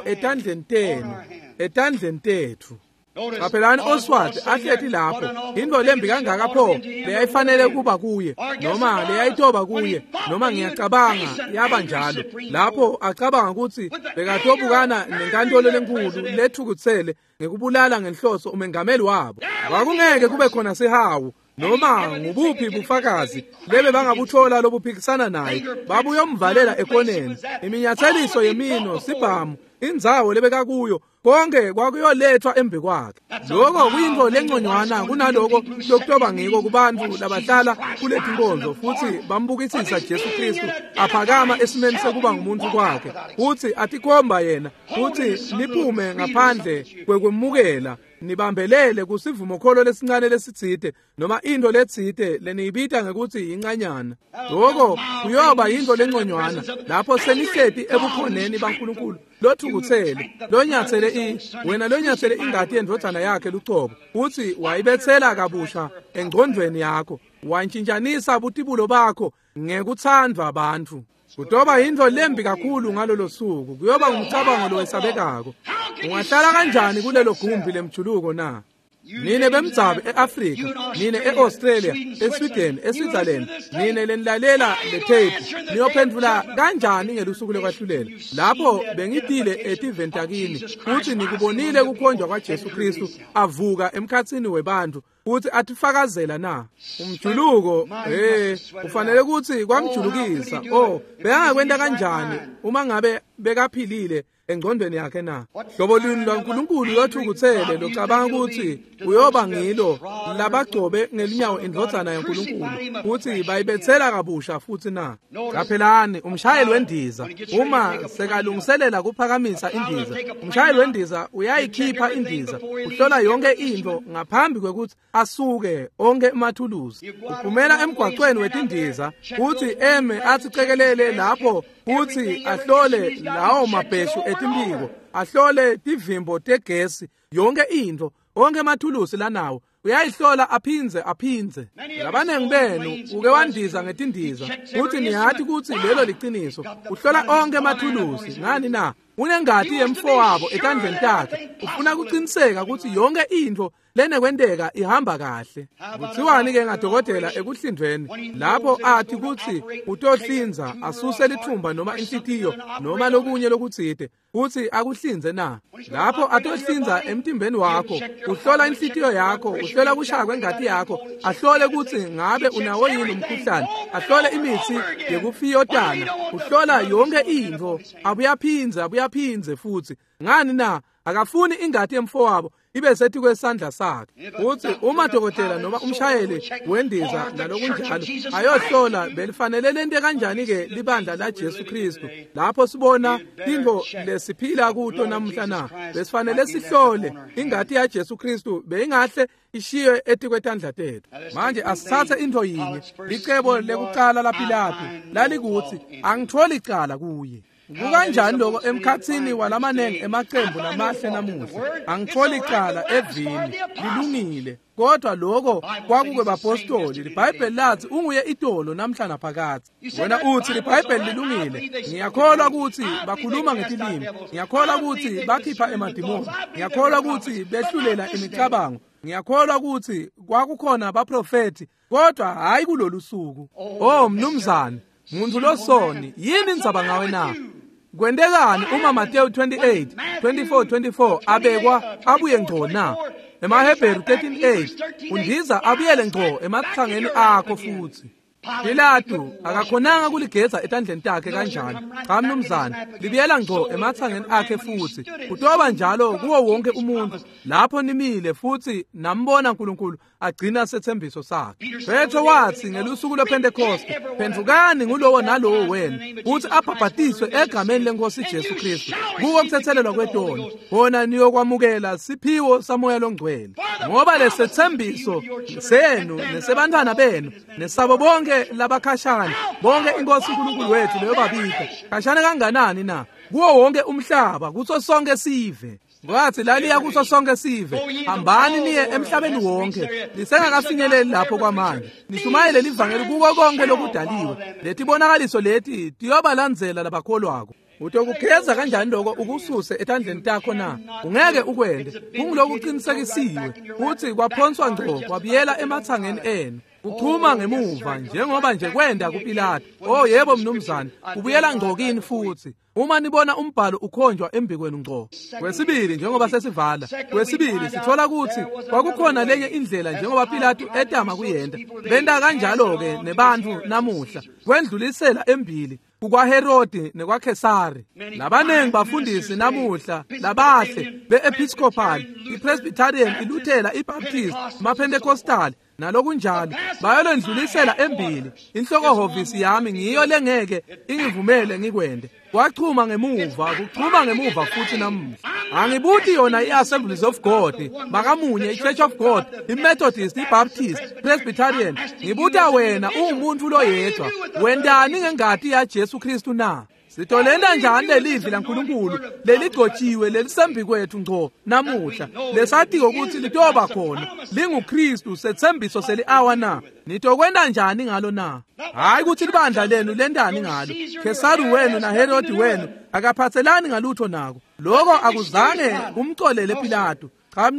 etandleni tethu Kapelani Oswald ahlethi lapho into lembi kangaka pho leyayifanele kuba kuye noma leyayitoba kuye noma ngiyacabanga yaba njalo lapho acabanga ukuthi bekatobukana nenkantolo lenkulu lethukuthele ngekubulala ngenhloso umengameli wabo akungeke kube khona sehawu noma ngubuphi bufakazi lebe bangabuthola lobuphikisana naye babuye umvalela ekoneni iminyatheliso yemino sibhamu indzawo lebekakuyo konke kwakuyolethwa embi kwakhe lokho kuyinto lengconywana kunaloko lokutoba ngiko kubantu labahlala kulethi nkonzo futhi bambukisisa Jesu Kristu aphakama esimeni sekuba ngumuntu kwakhe futhi atikhomba yena futhi niphume ngaphandle kwekwemukela nibambelele kusivumo kholo lesincane lesitsite noma into letsite leniyibita ngekuthi incanyana lokho kuyoba into lengconywana lapho senihleti ebukhoneni baNkulunkulu lothukuthele lonyathele wena lonyathele ingadi yendodana yakhe lucobo uthi wayibethela kabusha engqondweni yakho wantshintshanisa ubutibulo bakho ngekuthandwa abantu kutoba into lembi kakhulu ngalolo suku kuyoba ngumcabango lowesabekako ungahlala kanjani kulelo gumbi lemjuluko na nine bemdzabe eAfrika nine eAustralia eSweden eSwitzerland nine lenilalela le tape niyophendula kanjani ngelusuku lokwahlulela lapho bengidile eTiventakini futhi nikubonile ukukhonjwa kwaJesu Kristu avuka emkhatsini webantu uthi atifakazela na umjuluko kufanele ukuthi kwamjulukisa beyangakwenda kanjani uma ngabe bekaphilile engqondweni yakhe na hlobo luni lwaNkulunkulu lothukuthele locabanga ukuthi uyoba ngilo labagcobe ngelinyawo indodana yaNkulunkulu futhi bayibethela kabusha futhi na kaphelani umshayeli wendiza uma sekalungiselela kuphakamisa indiza umshayeli wendiza uyayikhipha indiza uhlola yonke into ngaphambi kwekuthi asuke onke amathuluzi uphumela emgwaqweni wetindiza futhi eme athi cekelele lapho futhi ahlole lawo mabheshu etimbiko ahlole tivimbo tegesi yonke into onke amathuluzi lanawo uyayihlola aphinze labanengi benu uke wandiza ngetindiza futhi niyathi ukuthi lelo liqiniso uhlola onke amathuluzi ngani na unengadi yemfo wabo etandleni takhe ufuna ukuqiniseka ukuthi yonke into lenekwenteka ihamba kahle kuthiwani ke ngadokotela ekuhlindweni lapho athi ukuthi utohlinza asuse lithumba noma inhlitiyo noma lokunye lokutsite futhi akuhlinze na lapho atohlinza emtimbeni wakho uhlola inhlitiyo yakho uhlola kushaya kwengadi yakho ahlole ukuthi ngabe unawo yini umkhuhlane ahlole imithi yekufiyotana uhlola yonke into abuyaphinze futhi ngani na akafuni ingadi yemfo wabo ibe sethi kwesandla sakhe uthi uma dokotela noma umshayeli wendiza nalokunjalo ayohlola belifanele lento kanjani ke libandla la Jesu Kristu lapho sibona into lesiphila kuto namhla na besifanele sihlole ingadi ya Jesu Kristu beyingahle ishiye etikwetandla tethu manje asithathe into yinye licebo lekuqala laPilato lalikuthi angitholi icala kuye kukanjani lokho emkhatsini walamanenge emaqembu namahle namuhla angitholi icala evini lilungile kodwa lokho kwakuke bapostoli iBhayibheli lathi unguye itolo namhla naphakathi wena uthi iBhayibheli lilungile ngiyakholwa ukuthi bakhuluma ngetilimi ngiyakholwa ukuthi bakhipha emadimoni ngiyakholwa ukuthi behlulela imicabango ngiyakholwa ukuthi kwakukhona abaprofeti kodwa hayi kulolu suku mnumzane muntu losoni yini ndzaba ngawe na kwendekani uma Mateyu 28:24 abekwa abuye ngco na emaHebheru 13:8 undiza abuyele ngco emathangeni akho futhi Pilato akakhonanga kuligeza etandleni takhe kanjalo. Cha mnumzane, libiyela ngqo emathangeni akhe futhi. Kutoba njalo kuwo wonke umuntu lapho nimile futhi nambona uNkulunkulu agcina sethembiso sakhe. Petro wathi ngelusuku lwePentecost, phendukani ngulowo nalowo wenu uthi abhabhatiswe egameni leNkosi Jesu Kristu kuwo ukuthethelelwa kwetono, khona niyokwamukela siphiwo samoya longcwele. Ngoba lesethembiso senu nesebantwana benu nesabo bonke labakhashana bonke iNkosi uNkulunkulu wethu leyo babika khashana kanganani na kuwo wonke umhlaba kuso sonke sive. Kwathi laliya kuso sonke sive, hambani niye emhlabeni wonke, lisengakafinyeleli lapho kwamanje. Nishumayele livangeli kuko konke lokudaliwe. Lethi bonakaliso lethi tiyobalandzela labakholwako. Utokugeza kanjani lokho ukususe etandleni takho na? Ungeke ukwende. Kungiloku uqinisekisiwe futhi kwaphonswa ngqo kwabiyela emathangeni enu. Ukhuma ngemuva njengoba nje kwenda kuPilato. Oh yebo mnumzane, ubuyela ngqo kini futhi. Uma nibona umbhalo ukhonjwa embikweni ngqo. Kwesibili njengoba sesivala. Kwesibili sithola ukuthi kwakukhona lenye indlela njengoba Pilato etama kuyenda. Benda kanjalo ke nebantu namuhla. Kwendlulisela embili kukaHerodi nekwaKesari. Labanengi bafundisi namuhla labahle beEpiscopal, iPresbyterian, iLuthela, iBaptist, amaPentecostal nalokunjalo bayolendlulisela embili. Inhlokohovisi yami ngiyo lengeke ingivumele ngikwende. Kwachuma ngemuva, kuchuma ngemuva futhi namuhla. Angibuthi yona iAssemblies of God, makamunye iChurch of God, iMethodist, iBaptist, Presbyterian. Ngibuta wena ungumuntu lo yedwa. Wendani ngengati ya Jesu Kristu na? Sitolenda njani lelivi laNkulunkulu leligcotshiwe lelisembi kwethu ngqo namuhla lesathi ukuthi litoba khona linguKristu sethembiso seli-hour na? Nitokwenda njani ngalo na? Hayi ukuthi libandla lenu lendani ngalo. Kesari wenu na Herodi wenu akaphathelani ngalutho nako. Lokho akuzange kumcolele Pilato. Cha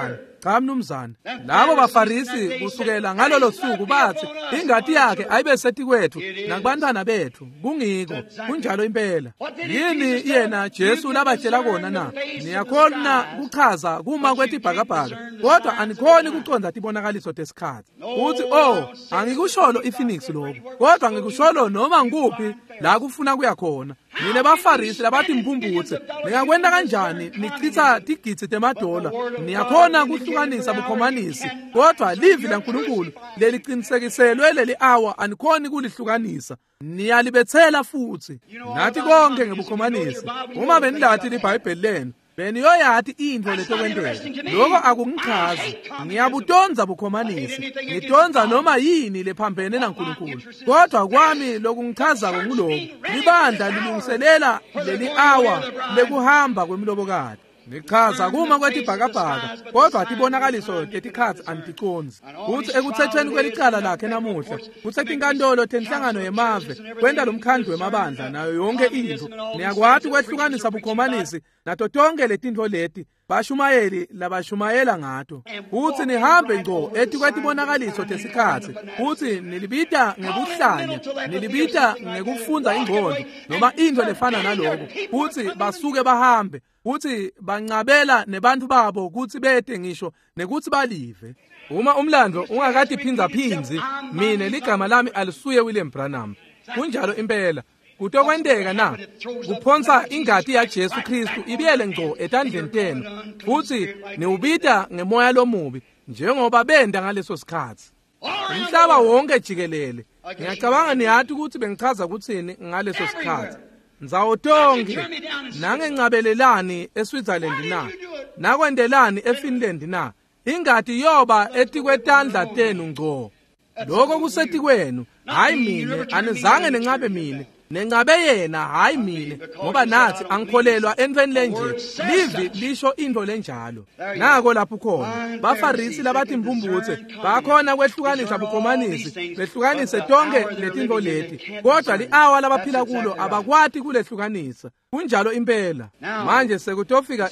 mnumzane. Labo baFarisi kusukela ngalolo suku bathi ingati yakhe ayibe sethi kwethu nakubantwana bethu. Kungiko kunjalo impela. Yini yena Jesu labatshela kona na? Niyakhona kuchaza kuma kwethi ibhakabhaka kodwa anikhoni kuconza tibonakaliso tesikhathi. Uthi angikusholo iPhoenix lokho kodwa ngikusholo noma ngikuphi la kufuna kuya khona. Nine baFarisi labathi mpumbutse ningakwenda kanjani nichitha tigitsi temadola niyakhona kuhlukanisa bukhomanisi kodwa livi laNkulunkulu leliqinisekiselwe leli-hour anikhoni kulihlukanisa niyalibethela futhi. Nathi konke ngebukhomanisi uma benilathi liBhayibheli lenu beniyoyathi into letokwenteka. Lokho akungichazi. Ngiyabudonza bukhomanisi. Ngidonza noma yini lephambene naNkulunkulu. Kodwa kwami lokungichazako nguloko. Libandla lilungiselela leli-hour lekuhamba kwemilobokade. Ngichaza kuma kwethi ibhakabhaka kodwa tibonakaliso tetikhathi anticonzi. Uthi ekuthethweni kwelicala lakhe namuhla kuthethe inkantolo tenhlangano yemave kwenda lomkhandlu wemabandla nayo yonke into. Niyakwathi kwehlukanisa bukhomanisi nato tonke letintfo leti bashumayeli labashumayela ngato. Uthi nihambe ngqo ethi kwetibonakaliso tesikhathi. Uthi nilibita ngebuhlanya, nilibita ngekufunda ingqondo noma into lefana naloko. Uthi basuke bahambe. Uthi banqabela nebantu babo ukuthi bete ngisho nekuthi balive. Uma umlando ungakade phinza-phinzi mina ligama lami alisuye William Branham. Kunjalo impela. Kutokwendeka na? Kuphonsa ingati ya Jesu Kristu ibiyele ngqo etandleni tenu. Futhi niubita ngemoya lomubi njengoba benda ngaleso sikhathi. Umhlaba wonke jikelele. Ngiyacabanga niyathi ukuthi bengichaza ukuthini ngaleso sikhathi. Nzawotonke nangencabelelani eSwitzerland na? Nakwendelani eFinland na? Ingati yoba etikwetandla tenu ngqo. Lokho kusethi kwenu, hayi mina, anizange nengabe mina. Nengabe yena hayi mina ngoba nathi angikholelwa entweni lenje. Livi lisho into lenjalo. Nako lapho khona baFarisi labathi mpumbutse bakhona kwehlukanisa bukhomanisi behlukanise tonke letintfo leti kodwa li-hour labaphila kulo abakwathi kulehlukanisa. Kunjalo impela. Manje sekutofika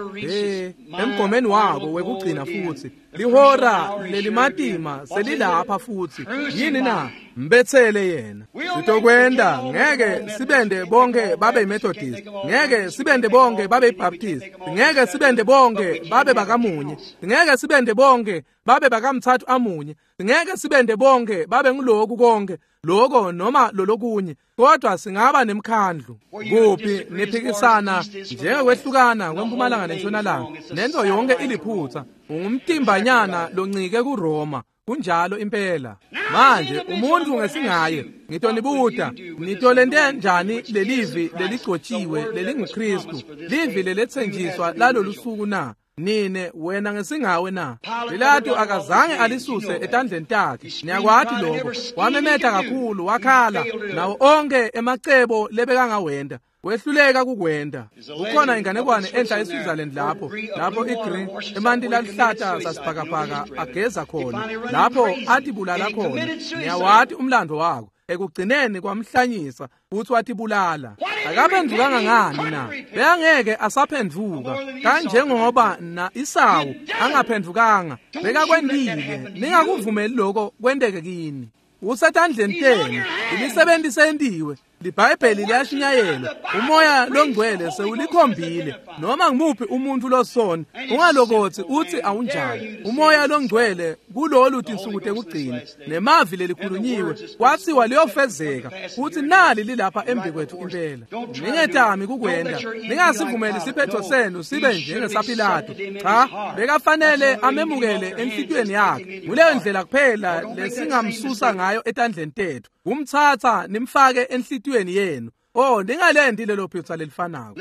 emgomeni wabo wekugcina futhi. Lihora lelimatima selilapha futhi. Yini na? Mbethele yena. Sitokwenda ngeke sibende bonke babe Methodist. Ngeke sibende bonke babe Baptist. Ngeke sibende bonke babe bakamunye. Ngeke sibende bonke babe bakamthathu amunye, ngeke sibende bonke babe nguloku konke lokho noma lolokunye, kodwa singaba nemkhandlu. Kuphi niphikisana njengekwehlukana kwempumalanga nentshonalanga, nento yonke iliphutha, ungumtimbanyana loncike kuRoma, kunjalo impela. Manje umuntu ngesingaye ngitonibuta nitolende njani lelivi leligcotshiwe lelinguKristu, livi lelethenjiswa lalolu suku na? Nine wena ngesingawe na? Pilato akazange alisuse etandleni takhe. Niyakwathi lokho, wamemetha kakhulu, wakhala nawo onke emacebo lebekangawenda, wehluleka kukwenda. Kukhona inganekwane enhla eSwitzerland lapho iGreen emantila alihlata sasibhakabhaka ageza khona, lapho athi bulala khona. Niyawathi umlando wako, ekugcineni kwamhlanyisa uthi wathi bulala. Akaphendukanga ngani na? Beyangeke asaphenduka kanjengoba na Isawu angaphendukanga. Bekakwendile, ningakuvumeli lokho kwendeke kini. Usetandleni tenu, imisebenzi sendiwe, liBhayibheli liyashinyayelwa, umoya longcwele sewulikhombile. Noma ngimuphi umuntu losona, ungalokothi uthi awunjani. Umoya longcwele kulolu uthi insuku tekugcina, nemavi lelikhulunyiwe kwathiwa liyofezeka, uthi nali lilapha embi kwethu impela. Ningetami kukwenda, ningasivumeli siphetho senu sibe njengesaPilato. Cha, bekafanele amemukele enhlitweni yakhe. Kuleyo ndlela kuphela lesingamsusa ngayo etandleni tethu, kumthatha nimfake enhlitweni yenu. Ningalendi lelo phutha lelifanako.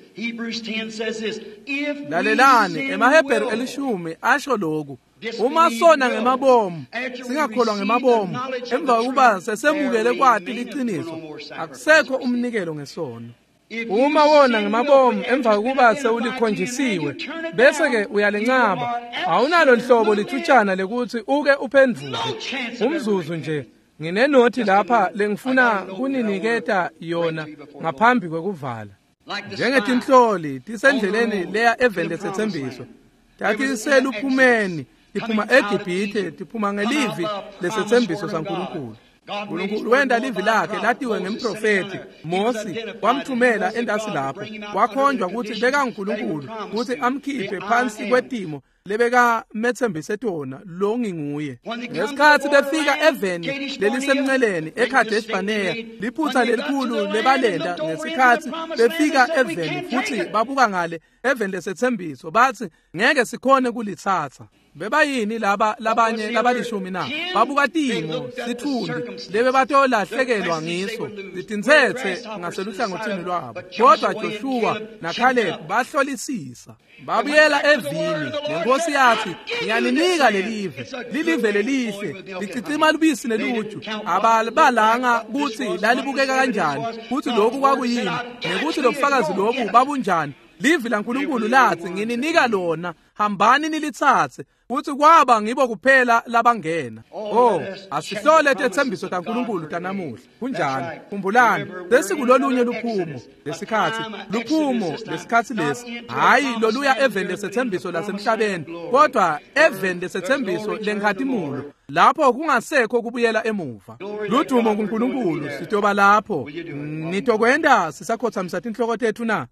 Lalelani, emaHebheru 10 asho lokhu. Uma sona ngemabomu, singakholwa ngemabomu, emva kokuba sesemukele kwati liqiniso, akusekho umnikelo ngesono. Uma wona ngemabomu emva kokuba sewulikhonjisiwe, bese ke uyalencaba, awunalo nhlobo lithutshana lekuthi uke uphendvuke. Umzuzu nje nginenothi lapha lengifuna kuniniketa yona ngaphambi kwekuvala. Njengetinhloli tisendleleni leya eveni lesethembiso, tathi seluphumeni, tiphuma eGibhithe, tiphuma ngelivi lesethembiso saNkulunkulu. uNkulunkulu wenda livi lakhe latiwe ngemprofeti Mose, wamthumela endasi lapho, wakhonjwa ukuthi bekaNkulunkulu ukuthi amkhiphe phansi kwetimo lebeka methembise tona lo nginguye. Ngesikhathi befika eveni lelisemnceleni eKadesh Barnea, liphutha lelikhulu lebalenda. Ngesikhathi befika eveni futhi babuka ngale eveni lesethembiso, bathi ngeke sikhone kulithatha. Bebayini laba labanye labalishumi na? Babuka timo sithundi lebe batolahlekelwa ngiso, litintsethe ngaseluhlangothini lwabo. Kodwa Joshua naKhaleb bahlolisisa, babuyela evini. Lenkosi yathi, ngiyalinika lelive, lilive lelihle, licicima lubisi neluju. Abalanga kuthi lalibukeka kanjani, kuthi lokhu kwakuyini, nekuthi lobufakazi lobu babunjani. Livi laNkulunkulu lathi, ngininika lona, hambani nilithathe, kuthi kwaba ngibo kuphela labangena. Asihlole tethembiso taNkulunkulu tanamuhla. Kunjani? Khumbulani, lesikulolunye luphumo lesikhathi, luphumo lesikhathi lesi, hayi loluya eveni lesethembiso lasemhlabeni, kodwa eveni lesethembiso lenkhatimulo, lapho kungasekho kubuyela emuva. Ludumo kuNkulunkulu sitoba lapho. Nitokwenda sisakhothamisa tinhloko tethu na?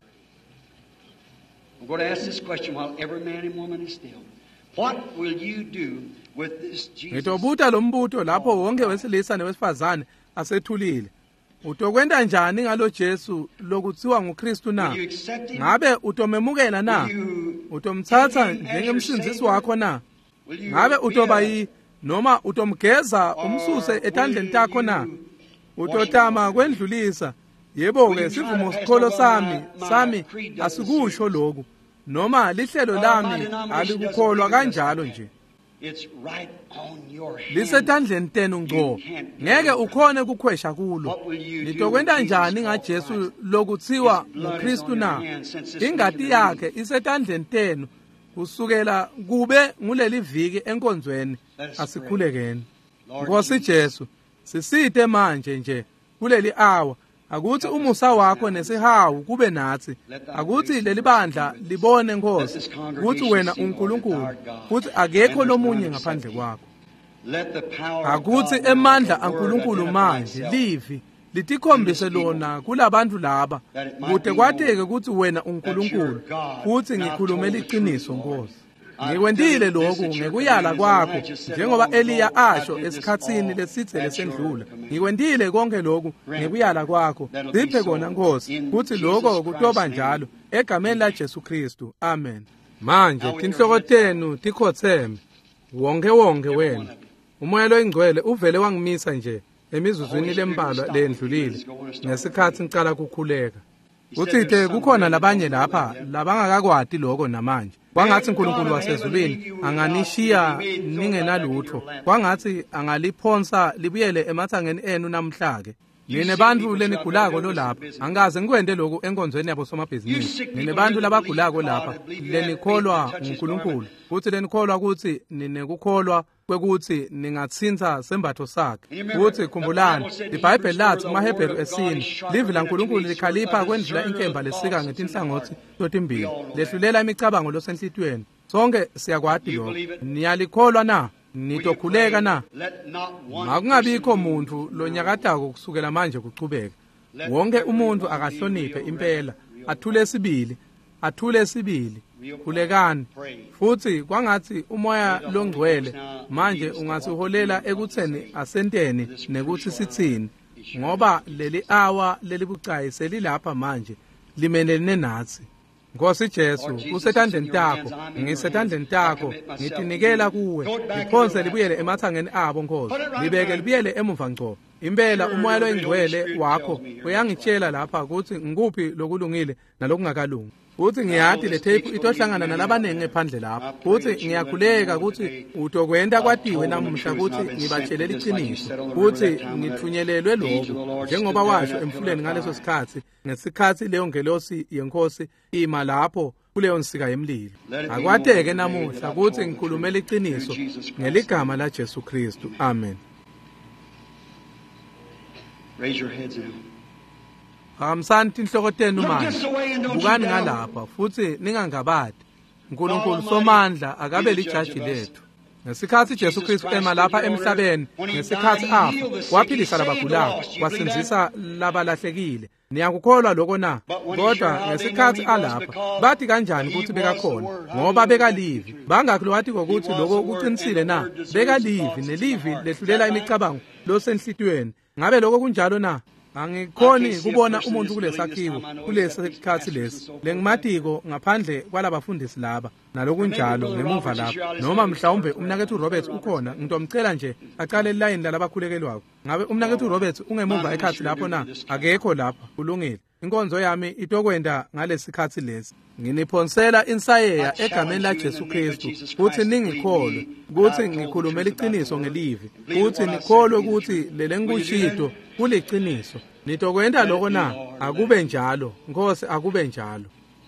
I'm going to ask this question while every man and woman is still. What will you do with this Jesus? Ngitobuta lo mbuto lapho wonke wesilisa newesifazane asethulile. Utokwenda njani ngalo Jesu lokuthiwa nguKristu na? Ngabe utomemukela na? Utomthatha njengemsindisi wakho na? Ngabe utoba noma utomgeza umsuse etandleni takho na? Utotama kwendlulisa. Yebo-ke sivumo sikholo sami asikusho lokhu, noma lihlelo lami alikukholwa kanjalo nje. Lisetandleni tenu ngqo, ngeke ukhone kukhwesha kulo. Nitokwenda njani ngaJesu lokuthiwa nguKristu na? Ingati yakhe isetandleni tenu kusukela kube nguleli viki enkonzweni. Asikhulekeni. Nkosi Jesu, sisite manje nje kuleli hour. Akuthi umusa wakho nesihawu kube nathi. Akuthi leli bandla libone Nkosi ukuthi wena uNkulunkulu, futhi akekho lomunye ngaphandle kwakho. Akuthi emandla aNkulunkulu manje livi litikhombise lona kulabantu laba, kude kwateke ukuthi wena uNkulunkulu, futhi ngikhulumela iqiniso Nkosi. Ngikwendile lokhu ngekuyala kwakho, njengoba Eliya asho esikhatsini lesithe lesendlula. Ngikwendile konke lokhu ngekuyala kwakho. Siphe kona Nkosi, kuthi lokho kutoba njalo egameni la Jesu Kristu. Amen. Manje tinhloko tenu tikhotheme, wonke wena. Umoya loyingcwele uvele wangimisa nje emizuzwini lembalwa lendlulile ngesikhathi ngicala kukhuleka. Uthithe kukhona labanye lapha labangakakwati lokho namanje. Kwangathi uNkulunkulu wasezulwini anganishiya ningenalutho. Kwangathi angaliphonsa libuyele emathangeni enu namhlanje. Nine bantu lenigulako lo lapha, angaze ngikwende lokhu enkonzweni yabo somabhizinisi. Nine bantu labagulako lapha, lenikholwa uNkulunkulu. Futhi lenikholwa ukuthi ninekukholwa kwekuthi ningatsinza sembatho sakhe. Futhi khumbulani, iBhayibheli lathi kumaHebheru esine, livi laNkulunkulu likhalipha kwendlula inkemba lesika ngetinhlangothi totimbili, lehlulela imicabango losenhlitweni. Sonke siyakwati lokho. Niyalikholwa na? Nitokhuleka na? Makungabikho muntu lonyakatako kusukela manje kuchubeka. Wonke umuntu akahloniphe impela, athule sibili, khulekani. Futhi kwangathi umoya longcwele manje ungasiholela ekutheni asenteni nekuthi sithini, ngoba leli awa lelibucayi selilapha manje limelene nathi. Nkosi Jesu, usetandleni takho, ngisetandleni takho, ngitinikela kuwe, liphonse libuyele emathangeni abo Nkosi, libeke libuyele emuva ngco. Impela umoya loyingcwele wakho uyangitshela lapha ukuthi ngikuphi lokulungile nalokungakalungi. Futhi ngiyati le tape itohlangana nalabanenge phandle lapha. Futhi ngiyakhuleka ukuthi utokwenda kwatiwe namuhla ukuthi ngibatshelela iqiniso. Futhi ngithunyelelwe lokho njengoba washo emfuleni ngaleso sikhathi, ngesikhathi leyo ngelosi yenkosi ima lapho kuleyo nsika yemlilo. Akwateke namuhla ukuthi ngikhulumele iqiniso ngeligama la Jesu Kristu. Amen. Raise your heads now. Hamsani tinhloko tenu manje, bukani ngalapha, futhi ningangabadi. uNkulunkulu somandla akabe lijaji lethu. Ngesikhathi Jesu Kristu ema lapha emhlabeni, ngesikhathi afa, waphilisa labagulayo, wasinzisa labalahlekile. Niyakukholwa lokho na? Kodwa ngesikhathi alapha, bathi kanjani ukuthi bekakhona? Ngoba bekalivi. Bangakho wathi ukuthi lokho kuqinisile na? Bekalivi, nelivi lehlulela imicabango losenhlitweni. Ngabe lokho kunjalo na? Angikhoni kubona umuntu kulesakhiwo kulesikhathi lesi lengimatiko ngaphandle kwalabafundisi laba nalokunjalo ngemuva lapha. Noma mhlawumbe umnakethu Robert ukhona, ngitomcela nje aqale ilayini lalabakhulekelwako. Ngabe umnakethu Robert ungemuva ekhathi lapho na? Akekho lapha. Kulungile. Inkonzo yami itokwenda ngalesikhathi lesi. Nginiphonsela insayeya egameni la Jesu Kristu, futhi ningikholwe ukuthi ngikhulumela iqiniso ngelivi, futhi nikholwe ukuthi lele ngikushito kuliqiniso. Nitokwenda lokho na? Akube njalo, Nkosi, akube njalo.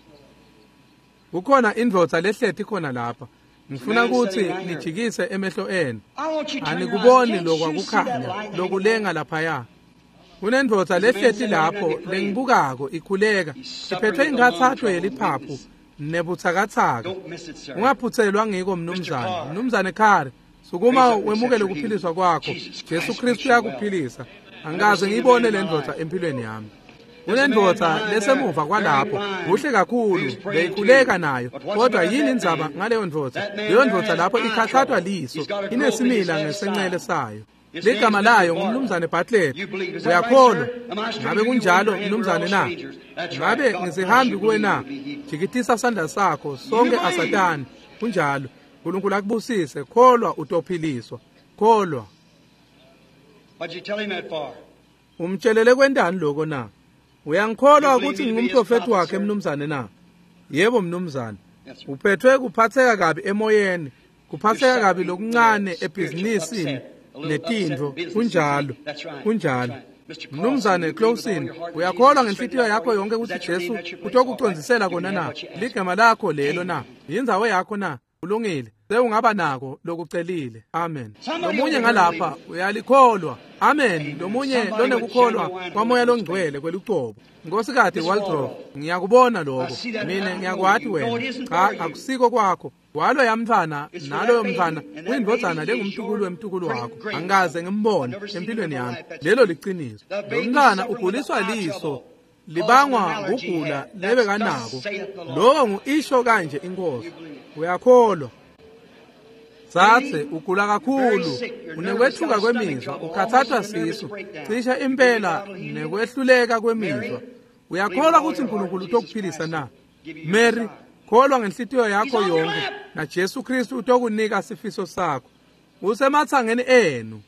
Kukhona indvodza lehlethi khona lapha. Ngifuna ukuthi nijikise emehlo enu. Anikuboni lokwakukhanya lokulenga laphaya. Kunendvodza lehlethi lapho lengibukako ikhuleka, iphethwe ingathathwe yeliphaphu nebuthakathaka. Ungaphuthelwa ngiko mnumzane Khari, sukuma wemukele ukuphiliswa kwakho. Jesu Kristu uyakuphilisa. Angaze ngiyibone le ndvodza empilweni yami. Kunendvodza lesemuva kwalapho, kuhle kakhulu, beyikhuleka nayo. Kodwa yini indzaba ngaleyo ndvodza? Leyo ndvodza lapho ikhathathwa liso, inesimila ngesenxele sayo. Ligama layo ngumnumzane Bartlett. Uyakholwa? Ngabe kunjalo mnumzane na? Ngabe ngizihambi kuwe na? Jikitisa sandla sakho sonke aSatani. Kunjalo. uNkulunkulu akubusise. Kholwa utophiliswa. Kholwa. What'd you tell him that for? Umtshelele kwendani lokho na? Uyangikholwa ukuthi ngingumprofeti wakhe mnumzane na? Yebo mnumzane. Uphethwe kuphatheka kabi emoyeni, kuphatheka kabi lokuncane ebhizinisini netindvo. Kunjalo. Mnumzane Clausen, uyakholwa ngenhlitiyo yakho yonke ukuthi Jesu utokucondzisela kona na? Ligama lakho lelo na? Yindzawo yakho na? Kulungile. Sewungaba nako lokucelile. Amen. Lomunye ngalapha uyalikholwa. Amen. Lomunye lonekukholwa kwamoya longcwele kwelucobo. Nkosikazi Waldorf, ngiyakubona lokho. Mina ngiyakwati wena. Cha, akusiko kwakho. Walo yamthana nalo yomthana uyindvodzana lengumtukulu wemtukulu wakho. Angaze ngimbone empilweni yami. Lelo liqiniso. Lo mntana uguliswa liso libangwa ukugula lebekanako. Lokho ngisho kanje inkosi. Uyakholwa? Sathe ugula kakhulu, unekwethuka kwemizwa, ukhathathwa sisu, cisha impela nekwehluleka kwemizwa. Uyakholwa ukuthi uNkulunkulu utokuphilisa na? Mary, kholwa ngenhlitiyo yakho yonke na Jesu Kristu utokunika isifiso sakho. Usemathangeni enu.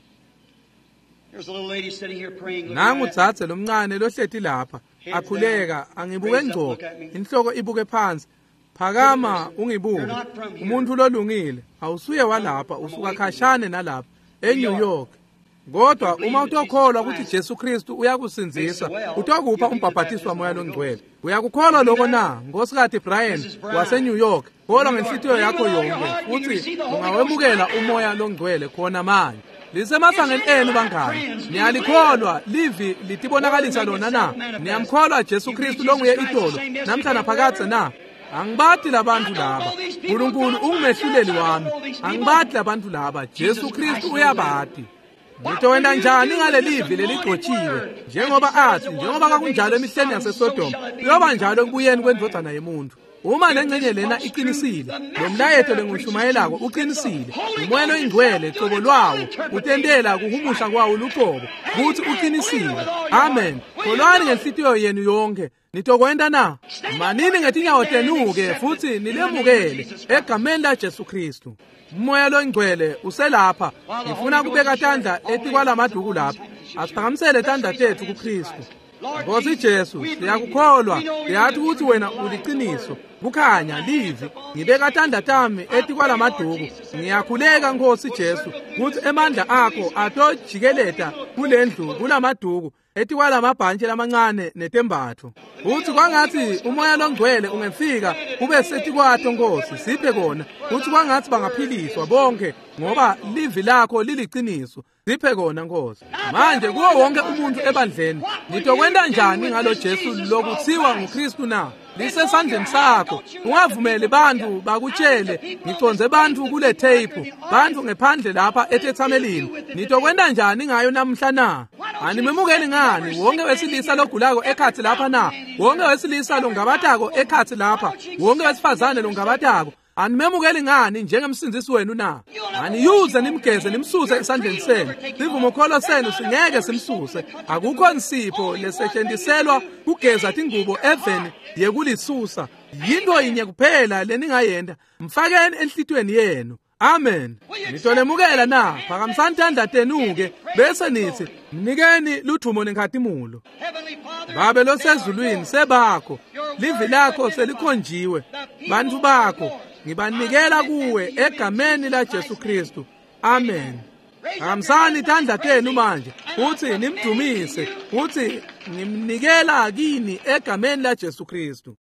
Nangu udzadze lomncane lohleti lapha, akhuleka, angibuke ngco, inhloko ibuke phansi. Phakama ungibuke. Umuntu lolungile, awusuye walapha, usuka khashane nalapha, eNew York. Kodwa uma utokholwa ukuthi Jesu Kristu uyakusinzisa, utokupha umbhaphathiso womoya longcwele. Uyakukholwa lokho na, Nkosikazi Brian waseNew York? Kholwa ngenhlitiyo yakho yonke, futhi ungawemukela umoya longcwele khona manje. Lisemathangeni enu bangani. Niyalikholwa livi litibonakalisa lona na? Niyamkholwa Jesu Kristu longuye idolo, namhla naphakade na? Angibathi labantu laba. uNkulunkulu ungimehluleli wami. Angibathi labantu laba. Jesu Kristu uyabathi. Ngitowenda njani ngalelivi leligcotshiwe? Njengoba kakunjalo emihleni yaseSodoma, uyoba njalo ekubuyeni kwendodana yomuntu. Uma lengcenye lena iqinisile, lo mlayeto lengishumayelako uqinisile, umoya oyingcwele qobo lwawo utendela kuhumusha kwawo luqobo, ukuthi uqinisile. Amen. Kholwani ngenhlitiyo yenu yonke. Nitokwenda na? Manini ngetinyawo tenuke futhi nilemukele egameni laJesu Kristu. Umoya longcwele uselapha. Ngifuna kubeka tandla etikwalamaduku lapha. Asiphakamisele tandla tethu kuKristu. Nkosi Jesu, siyakukholwa, siyathi ukuthi wena uliqiniso, kukhanya livi, ngibeka tandla tami etikwalamaduku. Ngiyakhuleka Nkosi Jesu, ukuthi emandla akho atojikeleta kulendlu kulamaduku etikwalamabhantshi lamancane netembatho. Uthi kwangathi umoya longcwele ungefika kube setikwatho Nkosi, siphe kona. Uthi kwangathi bangaphiliswa bonke ngoba livi lakho liliqiniso. Siphe kona Nkosi. Manje kuwo wonke umuntu ebandleni, nitokwenda njani ngalo Jesu lokuthiwa nguKristu na? Lisesandleni sakho. Ungavumeli bantu bakutshele ngiconze bantu kule tape, bantu ngephandle lapha etethamelini. Nitokwenda njani ngayo namhla na? Animemukeli ngani wonke wesilisa logulako ekhathi lapha na? Wonke wesilisa longabathako ekhathi lapha? Wonke wesifazane longabathako? Animemukeli ngani njengemsindisi wenu na? Aniyuze nimgeze nimsuse esandleni senu. Sivumo kholo senu singeke simsuse. Akukho nsipho lesetshendiselwa kugeza tingubo eveni yekulisusa. Yinto yinye kuphela leningayenda. Mfakeni enhlitweni yenu. Amen. Nitolemukela na, phakamisani tandla tenuke, bese nithi, mnikeni luthumo nenkhatimulo. Babe losezulwini sebakho, livi lakho selikhonjiwe, bantu bakho, ngibanikela kuwe egameni laJesu Kristu. Amen. Phakamisani tandla tenu manje, uthi nimdumise, uthi ngimnikela kini egameni laJesu Kristu.